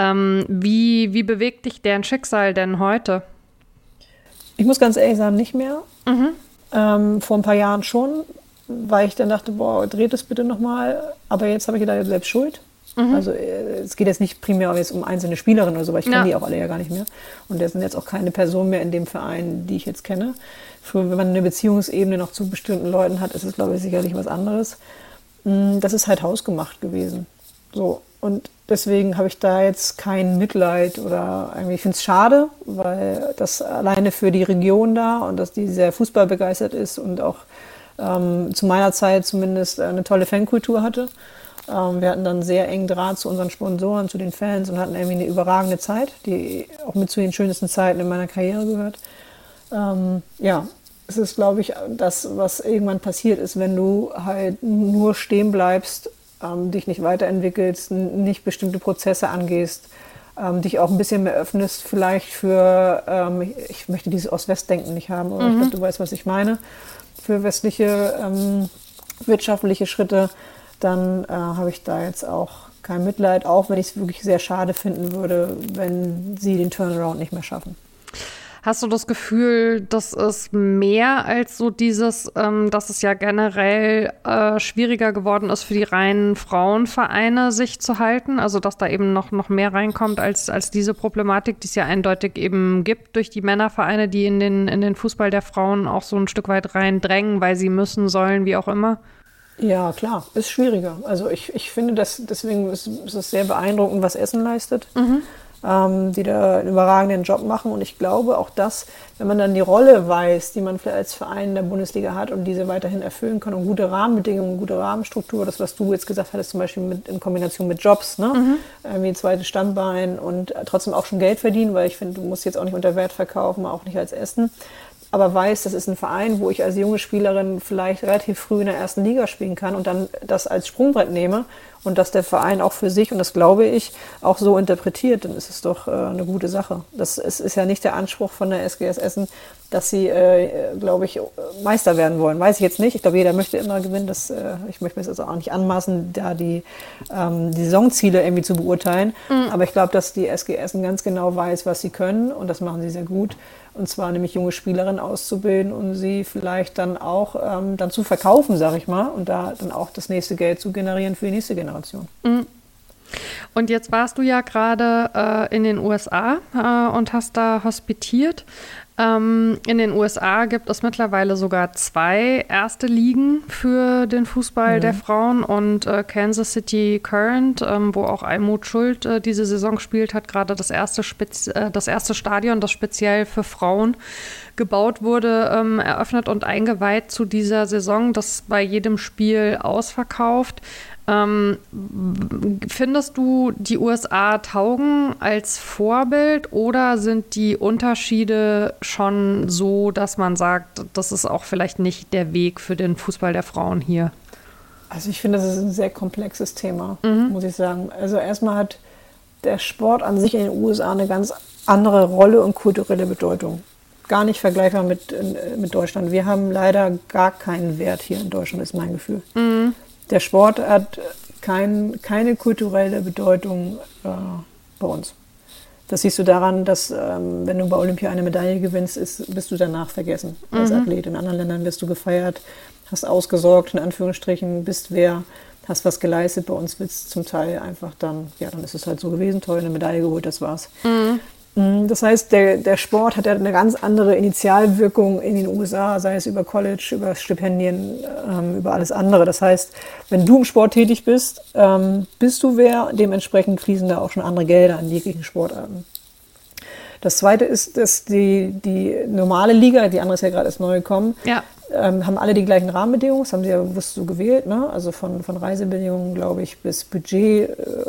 Wie bewegt dich deren Schicksal denn heute? Ich muss ganz ehrlich sagen, nicht mehr. Vor ein paar Jahren schon, weil ich dann dachte, boah, dreht es bitte nochmal. Aber jetzt habe ich gedacht, selbst schuld. Also es geht jetzt nicht primär jetzt um einzelne Spielerinnen oder so, weil ich kenne die auch alle ja gar nicht mehr. Und da sind jetzt auch keine Personen mehr in dem Verein, die ich jetzt kenne. Wenn man eine Beziehungsebene noch zu bestimmten Leuten hat, ist es, glaube ich, sicherlich was anderes. Das ist halt hausgemacht gewesen. So. Und deswegen habe ich da jetzt kein Mitleid oder irgendwie, ich finde es schade, weil das alleine für die Region da und dass die sehr fußballbegeistert ist und auch zu meiner Zeit zumindest eine tolle Fankultur hatte. Wir hatten dann sehr engen Draht zu unseren Sponsoren, zu den Fans und hatten irgendwie eine überragende Zeit, die auch mit zu den schönsten Zeiten in meiner Karriere gehört. Ja, es ist, glaube ich, das, was irgendwann passiert ist, wenn du halt nur stehen bleibst, dich nicht weiterentwickelst, nicht bestimmte Prozesse angehst, dich auch ein bisschen mehr öffnest, vielleicht für, ich möchte dieses Ost-West-Denken nicht haben, aber ich glaube, du weißt, was ich meine, für westliche wirtschaftliche Schritte, dann habe ich da jetzt auch kein Mitleid, auch wenn ich es wirklich sehr schade finden würde, wenn sie den Turnaround nicht mehr schaffen. Hast du das Gefühl, das ist mehr als so dieses, dass es ja generell schwieriger geworden ist für die reinen Frauenvereine, sich zu halten? Also dass da eben noch mehr reinkommt als diese Problematik, die es ja eindeutig eben gibt durch die Männervereine, die in den Fußball der Frauen auch so ein Stück weit reindrängen, weil sie müssen, sollen, wie auch immer? Ja, klar, ist schwieriger. Also ich finde, deswegen ist es sehr beeindruckend, was Essen leistet. die da einen überragenden Job machen. Und ich glaube auch das, wenn man dann die Rolle weiß, die man vielleicht als Verein in der Bundesliga hat und diese weiterhin erfüllen kann und gute Rahmenbedingungen, gute Rahmenstruktur, das, was du jetzt gesagt hattest, zum Beispiel in Kombination mit Jobs, ne? Wie ein zweites Standbein und trotzdem auch schon Geld verdienen, weil ich finde, du musst jetzt auch nicht unter Wert verkaufen, auch nicht als Essen. Aber weiß, das ist ein Verein, wo ich als junge Spielerin vielleicht relativ früh in der ersten Liga spielen kann und dann das als Sprungbrett nehme und dass der Verein auch für sich, und das glaube ich, auch so interpretiert, dann ist es doch eine gute Sache. Das ist ja nicht der Anspruch von der SGS Essen, dass sie, glaube ich, Meister werden wollen. Weiß ich jetzt nicht. Ich glaube, jeder möchte immer gewinnen. Ich möchte mir das also auch nicht anmaßen, da die Saisonziele irgendwie zu beurteilen. Aber ich glaube, dass die SG Essen ganz genau weiß, was sie können, und das machen sie sehr gut. Und zwar nämlich junge Spielerinnen auszubilden und sie vielleicht dann auch dann zu verkaufen, sage ich mal, und da dann auch das nächste Geld zu generieren für die nächste Generation. Und jetzt warst du ja gerade in den USA und hast da hospitiert. In den USA gibt es mittlerweile sogar 2 erste Ligen für den Fußball der Frauen, und Kansas City Current, wo auch Almut Schuld diese Saison spielt, hat gerade das erste Stadion, das speziell für Frauen gebaut wurde, eröffnet und eingeweiht zu dieser Saison, das bei jedem Spiel ausverkauft. Findest du, die USA taugen als Vorbild, oder sind die Unterschiede schon so, dass man sagt, das ist auch vielleicht nicht der Weg für den Fußball der Frauen hier? Also ich finde, das ist ein sehr komplexes Thema, muss ich sagen. Also erstmal hat der Sport an sich in den USA eine ganz andere Rolle und kulturelle Bedeutung. Gar nicht vergleichbar mit Deutschland. Wir haben leider gar keinen Wert hier in Deutschland, ist mein Gefühl. Der Sport hat keine kulturelle Bedeutung bei uns. Das siehst du daran, dass wenn du bei Olympia eine Medaille gewinnst, bist du danach vergessen als Athlet. In anderen Ländern wirst du gefeiert, hast ausgesorgt, in Anführungsstrichen, bist wer, hast was geleistet. Bei uns wird es zum Teil einfach dann ist es halt so gewesen, toll, eine Medaille geholt, das war's. Das heißt, der Sport hat ja eine ganz andere Initialwirkung in den USA, sei es über College, über Stipendien, über alles andere. Das heißt, wenn du im Sport tätig bist, bist du wer, dementsprechend fließen da auch schon andere Gelder in jeglichen Sportarten. Das Zweite ist, dass die normale Liga, die andere ist ja gerade erst neu gekommen, haben alle die gleichen Rahmenbedingungen. Das haben sie ja bewusst so gewählt, ne? Also von Reisebedingungen, glaube ich, bis Budget.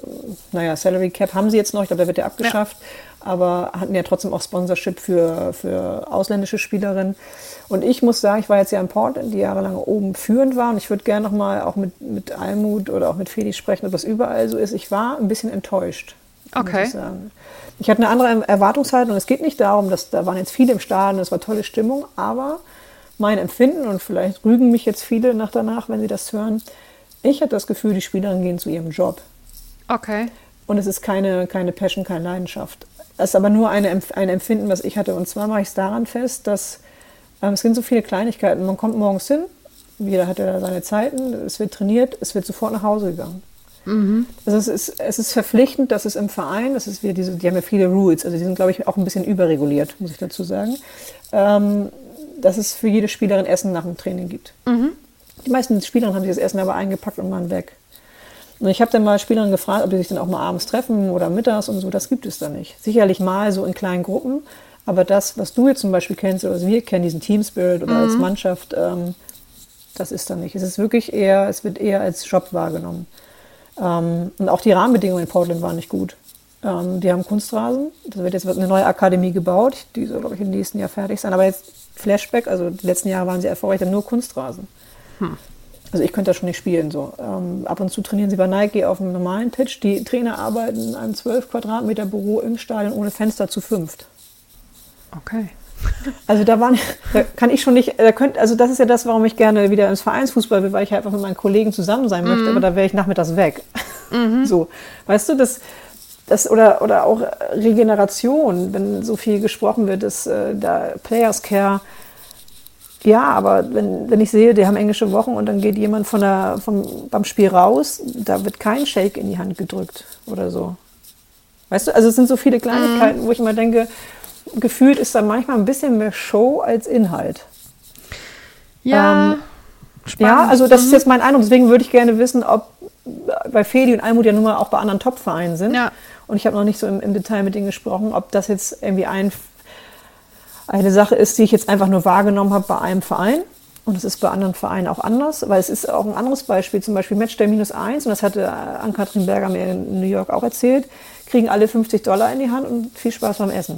Salary Cap haben sie jetzt noch, ich glaube, der wird ja abgeschafft. Aber hatten ja trotzdem auch Sponsorship für ausländische Spielerinnen. Und ich muss sagen, ich war jetzt ja in Portland, die jahrelang oben führend war. Und ich würde gerne nochmal auch mit Almut oder auch mit Feli sprechen, ob das überall so ist. Ich war ein bisschen enttäuscht, muss ich sagen. Ich hatte eine andere Erwartungshaltung. Es geht nicht darum, dass da waren jetzt viele im Stadion, es war tolle Stimmung. Aber mein Empfinden, und vielleicht rügen mich jetzt viele danach, wenn sie das hören, ich hatte das Gefühl, die Spielerinnen gehen zu ihrem Job. Okay. Und es ist keine Passion, keine Leidenschaft. Das ist aber nur ein Empfinden, was ich hatte. Und zwar mache ich es daran fest, dass es sind so viele Kleinigkeiten. Man kommt morgens hin, jeder hat ja seine Zeiten, es wird trainiert, es wird sofort nach Hause gegangen. Also es ist verpflichtend, dass es im Verein, das ist die haben ja viele Rules, also die sind, glaube ich, auch ein bisschen überreguliert, muss ich dazu sagen, dass es für jede Spielerin Essen nach dem Training gibt. Die meisten Spielerinnen haben sich das Essen aber eingepackt und waren weg. Und ich habe dann mal Spielerinnen gefragt, ob die sich dann auch mal abends treffen oder mittags und so. Das gibt es da nicht. Sicherlich mal so in kleinen Gruppen, aber das, was du jetzt zum Beispiel kennst oder was wir kennen, diesen Team Spirit oder als Mannschaft, das ist da nicht. Es wird eher als Job wahrgenommen. Und auch die Rahmenbedingungen in Portland waren nicht gut. Die haben Kunstrasen. Wird eine neue Akademie gebaut. Die soll, glaube ich, im nächsten Jahr fertig sein. Aber jetzt Flashback, also die letzten Jahre waren sie erfolgreich, dann nur Kunstrasen. Also ich könnte das schon nicht spielen. So. Ab und zu trainieren sie bei Nike auf einem normalen Pitch. Die Trainer arbeiten in einem 12 Quadratmeter Büro im Stadion ohne Fenster zu 5. Okay. Also da kann ich schon nicht, also das ist ja das, warum ich gerne wieder ins Vereinsfußball will, weil ich halt einfach mit meinen Kollegen zusammen sein möchte, aber da wäre ich nachmittags weg. So, weißt du, das oder auch Regeneration, wenn so viel gesprochen wird, ist da Players Care. Ja, aber wenn ich sehe, die haben englische Wochen und dann geht jemand beim Spiel raus, da wird kein Shake in die Hand gedrückt oder so. Weißt du, also es sind so viele Kleinigkeiten, wo ich immer denke, gefühlt ist da manchmal ein bisschen mehr Show als Inhalt. Ja, spannend. Ja, also das ist jetzt mein Eindruck. Deswegen würde ich gerne wissen, ob bei Feli und Almut ja nun mal auch bei anderen Top-Vereinen sind. Ja. Und ich habe noch nicht so im Detail mit denen gesprochen, ob das jetzt irgendwie eine Sache ist, die ich jetzt einfach nur wahrgenommen habe bei einem Verein. Und es ist bei anderen Vereinen auch anders, weil es ist auch ein anderes Beispiel, zum Beispiel Matchday -1, und das hatte Ann-Kathrin Berger mir in New York auch erzählt, kriegen alle $50 in die Hand und viel Spaß beim Essen.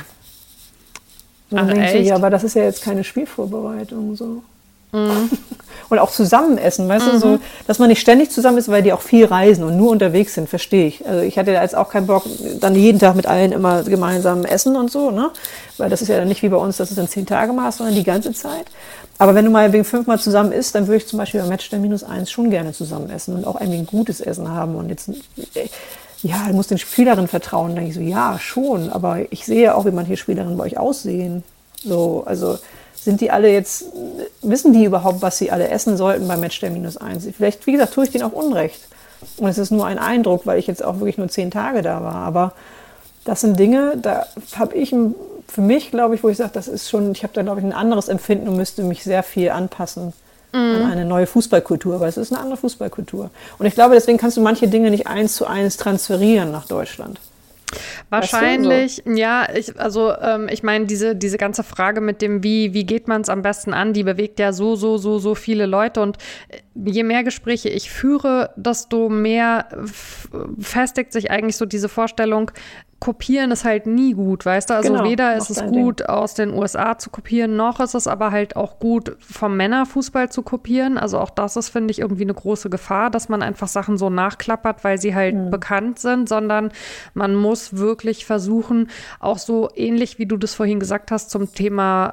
Und dann denkst du, ja, aber das ist ja jetzt keine Spielvorbereitung. So. Mhm. Und auch zusammen essen, weißt du, so, dass man nicht ständig zusammen ist, weil die auch viel reisen und nur unterwegs sind, verstehe ich. Also ich hatte jetzt auch keinen Bock, dann jeden Tag mit allen immer gemeinsam essen und so, ne? Weil das ist ja dann nicht wie bei uns, dass du dann 10 Tage machst, sondern die ganze Zeit. Aber wenn du mal wegen 5-mal zusammen isst, dann würde ich zum Beispiel bei Matchday -1 schon gerne zusammen essen und auch irgendwie ein gutes Essen haben. Und jetzt, ja, du musst den Spielerinnen vertrauen. Dann denke ich so, ja, schon, aber ich sehe auch, wie manche Spielerinnen bei euch aussehen. So, also sind die alle jetzt, wissen die überhaupt, was sie alle essen sollten bei Matchday -1? Vielleicht, wie gesagt, tue ich denen auch Unrecht. Und es ist nur ein Eindruck, weil ich jetzt auch wirklich nur 10 Tage da war. Aber das sind Dinge, da habe ich für mich, glaube ich, wo ich sage, das ist schon, ich habe da, glaube ich, ein anderes Empfinden und müsste mich sehr viel anpassen an eine neue Fußballkultur, weil es ist eine andere Fußballkultur. Und ich glaube, deswegen kannst du manche Dinge nicht 1:1 transferieren nach Deutschland. Wahrscheinlich, weißt du, so? Ja, ich meine, diese ganze Frage mit dem, wie geht man es am besten an, die bewegt ja so viele Leute, und je mehr Gespräche ich führe, desto mehr festigt sich eigentlich so diese Vorstellung, kopieren ist halt nie gut, weißt du? Also genau, weder ist es gut, Ding aus den USA zu kopieren, noch ist es aber halt auch gut, vom Männerfußball zu kopieren. Also auch das ist, finde ich, irgendwie eine große Gefahr, dass man einfach Sachen so nachklappert, weil sie halt bekannt sind, sondern man muss wirklich versuchen, auch so ähnlich wie du das vorhin gesagt hast zum Thema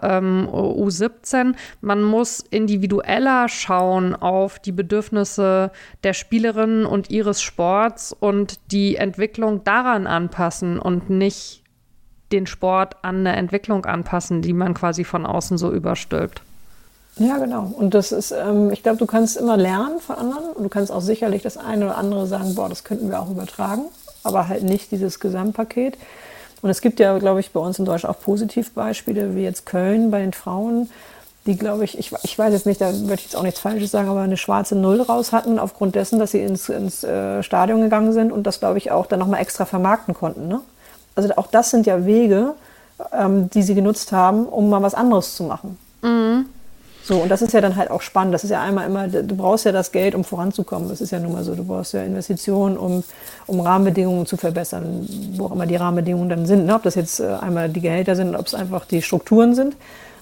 U17, man muss individueller schauen auf die Bedürfnisse der Spielerinnen und ihres Sports und die Entwicklung daran anpassen und nicht den Sport an eine Entwicklung anpassen, die man quasi von außen so überstülpt. Ja, genau. Und das ist, ich glaube, du kannst immer lernen von anderen und du kannst auch sicherlich das eine oder andere sagen, boah, das könnten wir auch übertragen, aber halt nicht dieses Gesamtpaket. Und es gibt ja, glaube ich, bei uns in Deutschland auch Positivbeispiele, wie jetzt Köln bei den Frauen, die, glaube ich weiß jetzt nicht, da würde ich jetzt auch nichts Falsches sagen, aber eine schwarze Null raus hatten, aufgrund dessen, dass sie ins Stadion gegangen sind und das, glaube ich, auch dann nochmal extra vermarkten konnten. Ne? Also auch das sind ja Wege, die sie genutzt haben, um mal was anderes zu machen. Mhm. So, und das ist ja dann halt auch spannend. Das ist ja einmal immer, du brauchst ja das Geld, um voranzukommen. Das ist ja nun mal so. Du brauchst ja Investitionen, um Rahmenbedingungen zu verbessern, wo auch immer die Rahmenbedingungen dann sind. Ne? Ob das jetzt einmal die Gehälter sind, ob es einfach die Strukturen sind.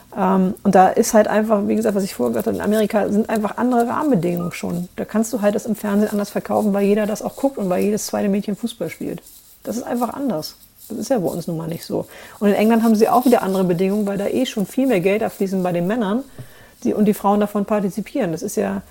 Und da ist halt einfach, wie gesagt, was ich vorher gesagt habe, in Amerika sind einfach andere Rahmenbedingungen schon. Da kannst du halt das im Fernsehen anders verkaufen, weil jeder das auch guckt und weil jedes zweite Mädchen Fußball spielt. Das ist einfach anders. Das ist ja bei uns nun mal nicht so. Und in England haben sie auch wieder andere Bedingungen, weil da schon viel mehr Geld abfließen bei den Männern und die Frauen davon partizipieren. Das ist ja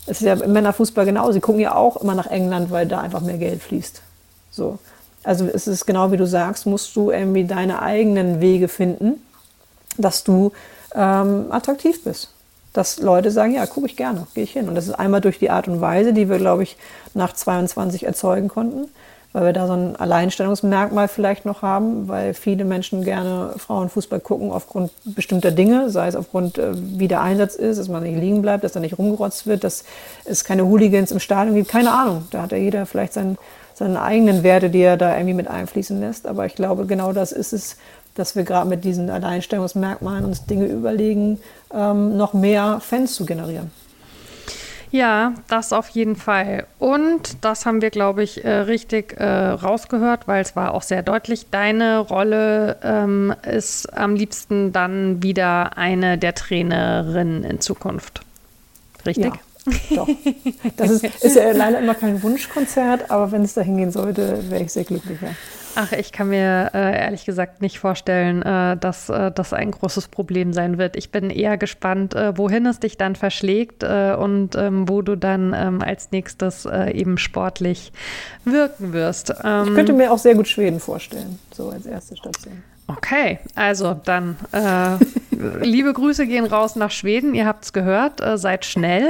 im Männerfußball genau. Sie gucken ja auch immer nach England, weil da einfach mehr Geld fließt. So. Also es ist genau wie du sagst, musst du irgendwie deine eigenen Wege finden, dass du attraktiv bist. Dass Leute sagen, ja, gucke ich gerne, gehe ich hin. Und das ist einmal durch die Art und Weise, die wir, glaube ich, nach 22 erzeugen konnten, weil wir da so ein Alleinstellungsmerkmal vielleicht noch haben, weil viele Menschen gerne Frauenfußball gucken aufgrund bestimmter Dinge, sei es aufgrund, wie der Einsatz ist, dass man nicht liegen bleibt, dass da nicht rumgerotzt wird, dass es keine Hooligans im Stadion gibt, keine Ahnung. Da hat ja jeder vielleicht seine eigenen Werte, die er da irgendwie mit einfließen lässt. Aber ich glaube, genau das ist es, dass wir gerade mit diesen Alleinstellungsmerkmalen uns Dinge überlegen, noch mehr Fans zu generieren. Ja, das auf jeden Fall. Und das haben wir, glaube ich, richtig rausgehört, weil es war auch sehr deutlich. Deine Rolle ist am liebsten dann wieder eine der Trainerinnen in Zukunft. Richtig? Ja, doch. Das ist ja leider immer kein Wunschkonzert, aber wenn es dahin gehen sollte, wäre ich sehr glücklich. Ja. Ach, ich kann mir ehrlich gesagt nicht vorstellen, dass das ein großes Problem sein wird. Ich bin eher gespannt, wohin es dich dann verschlägt und wo du dann als nächstes eben sportlich wirken wirst. Ich könnte mir auch sehr gut Schweden vorstellen, so als erste Station. Okay, also dann liebe Grüße gehen raus nach Schweden. Ihr habt es gehört, seid schnell.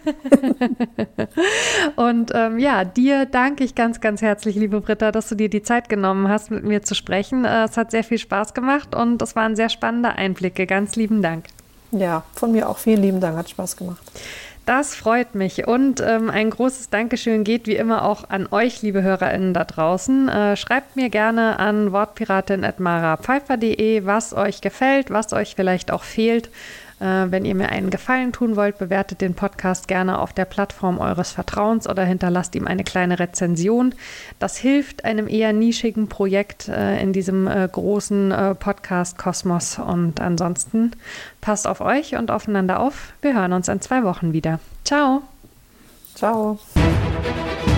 Und ja, dir danke ich ganz, ganz herzlich, liebe Britta, dass du dir die Zeit genommen hast, mit mir zu sprechen. Es hat sehr viel Spaß gemacht und es waren sehr spannende Einblicke. Ganz lieben Dank. Ja, von mir auch vielen lieben Dank, hat Spaß gemacht. Das freut mich und ein großes Dankeschön geht wie immer auch an euch, liebe HörerInnen da draußen. Schreibt mir gerne an wortpiratin@marapfeifer.de, was euch gefällt, was euch vielleicht auch fehlt. Wenn ihr mir einen Gefallen tun wollt, bewertet den Podcast gerne auf der Plattform eures Vertrauens oder hinterlasst ihm eine kleine Rezension. Das hilft einem eher nischigen Projekt in diesem großen Podcast-Kosmos. Und ansonsten passt auf euch und aufeinander auf. Wir hören uns in 2 Wochen wieder. Ciao. Ciao.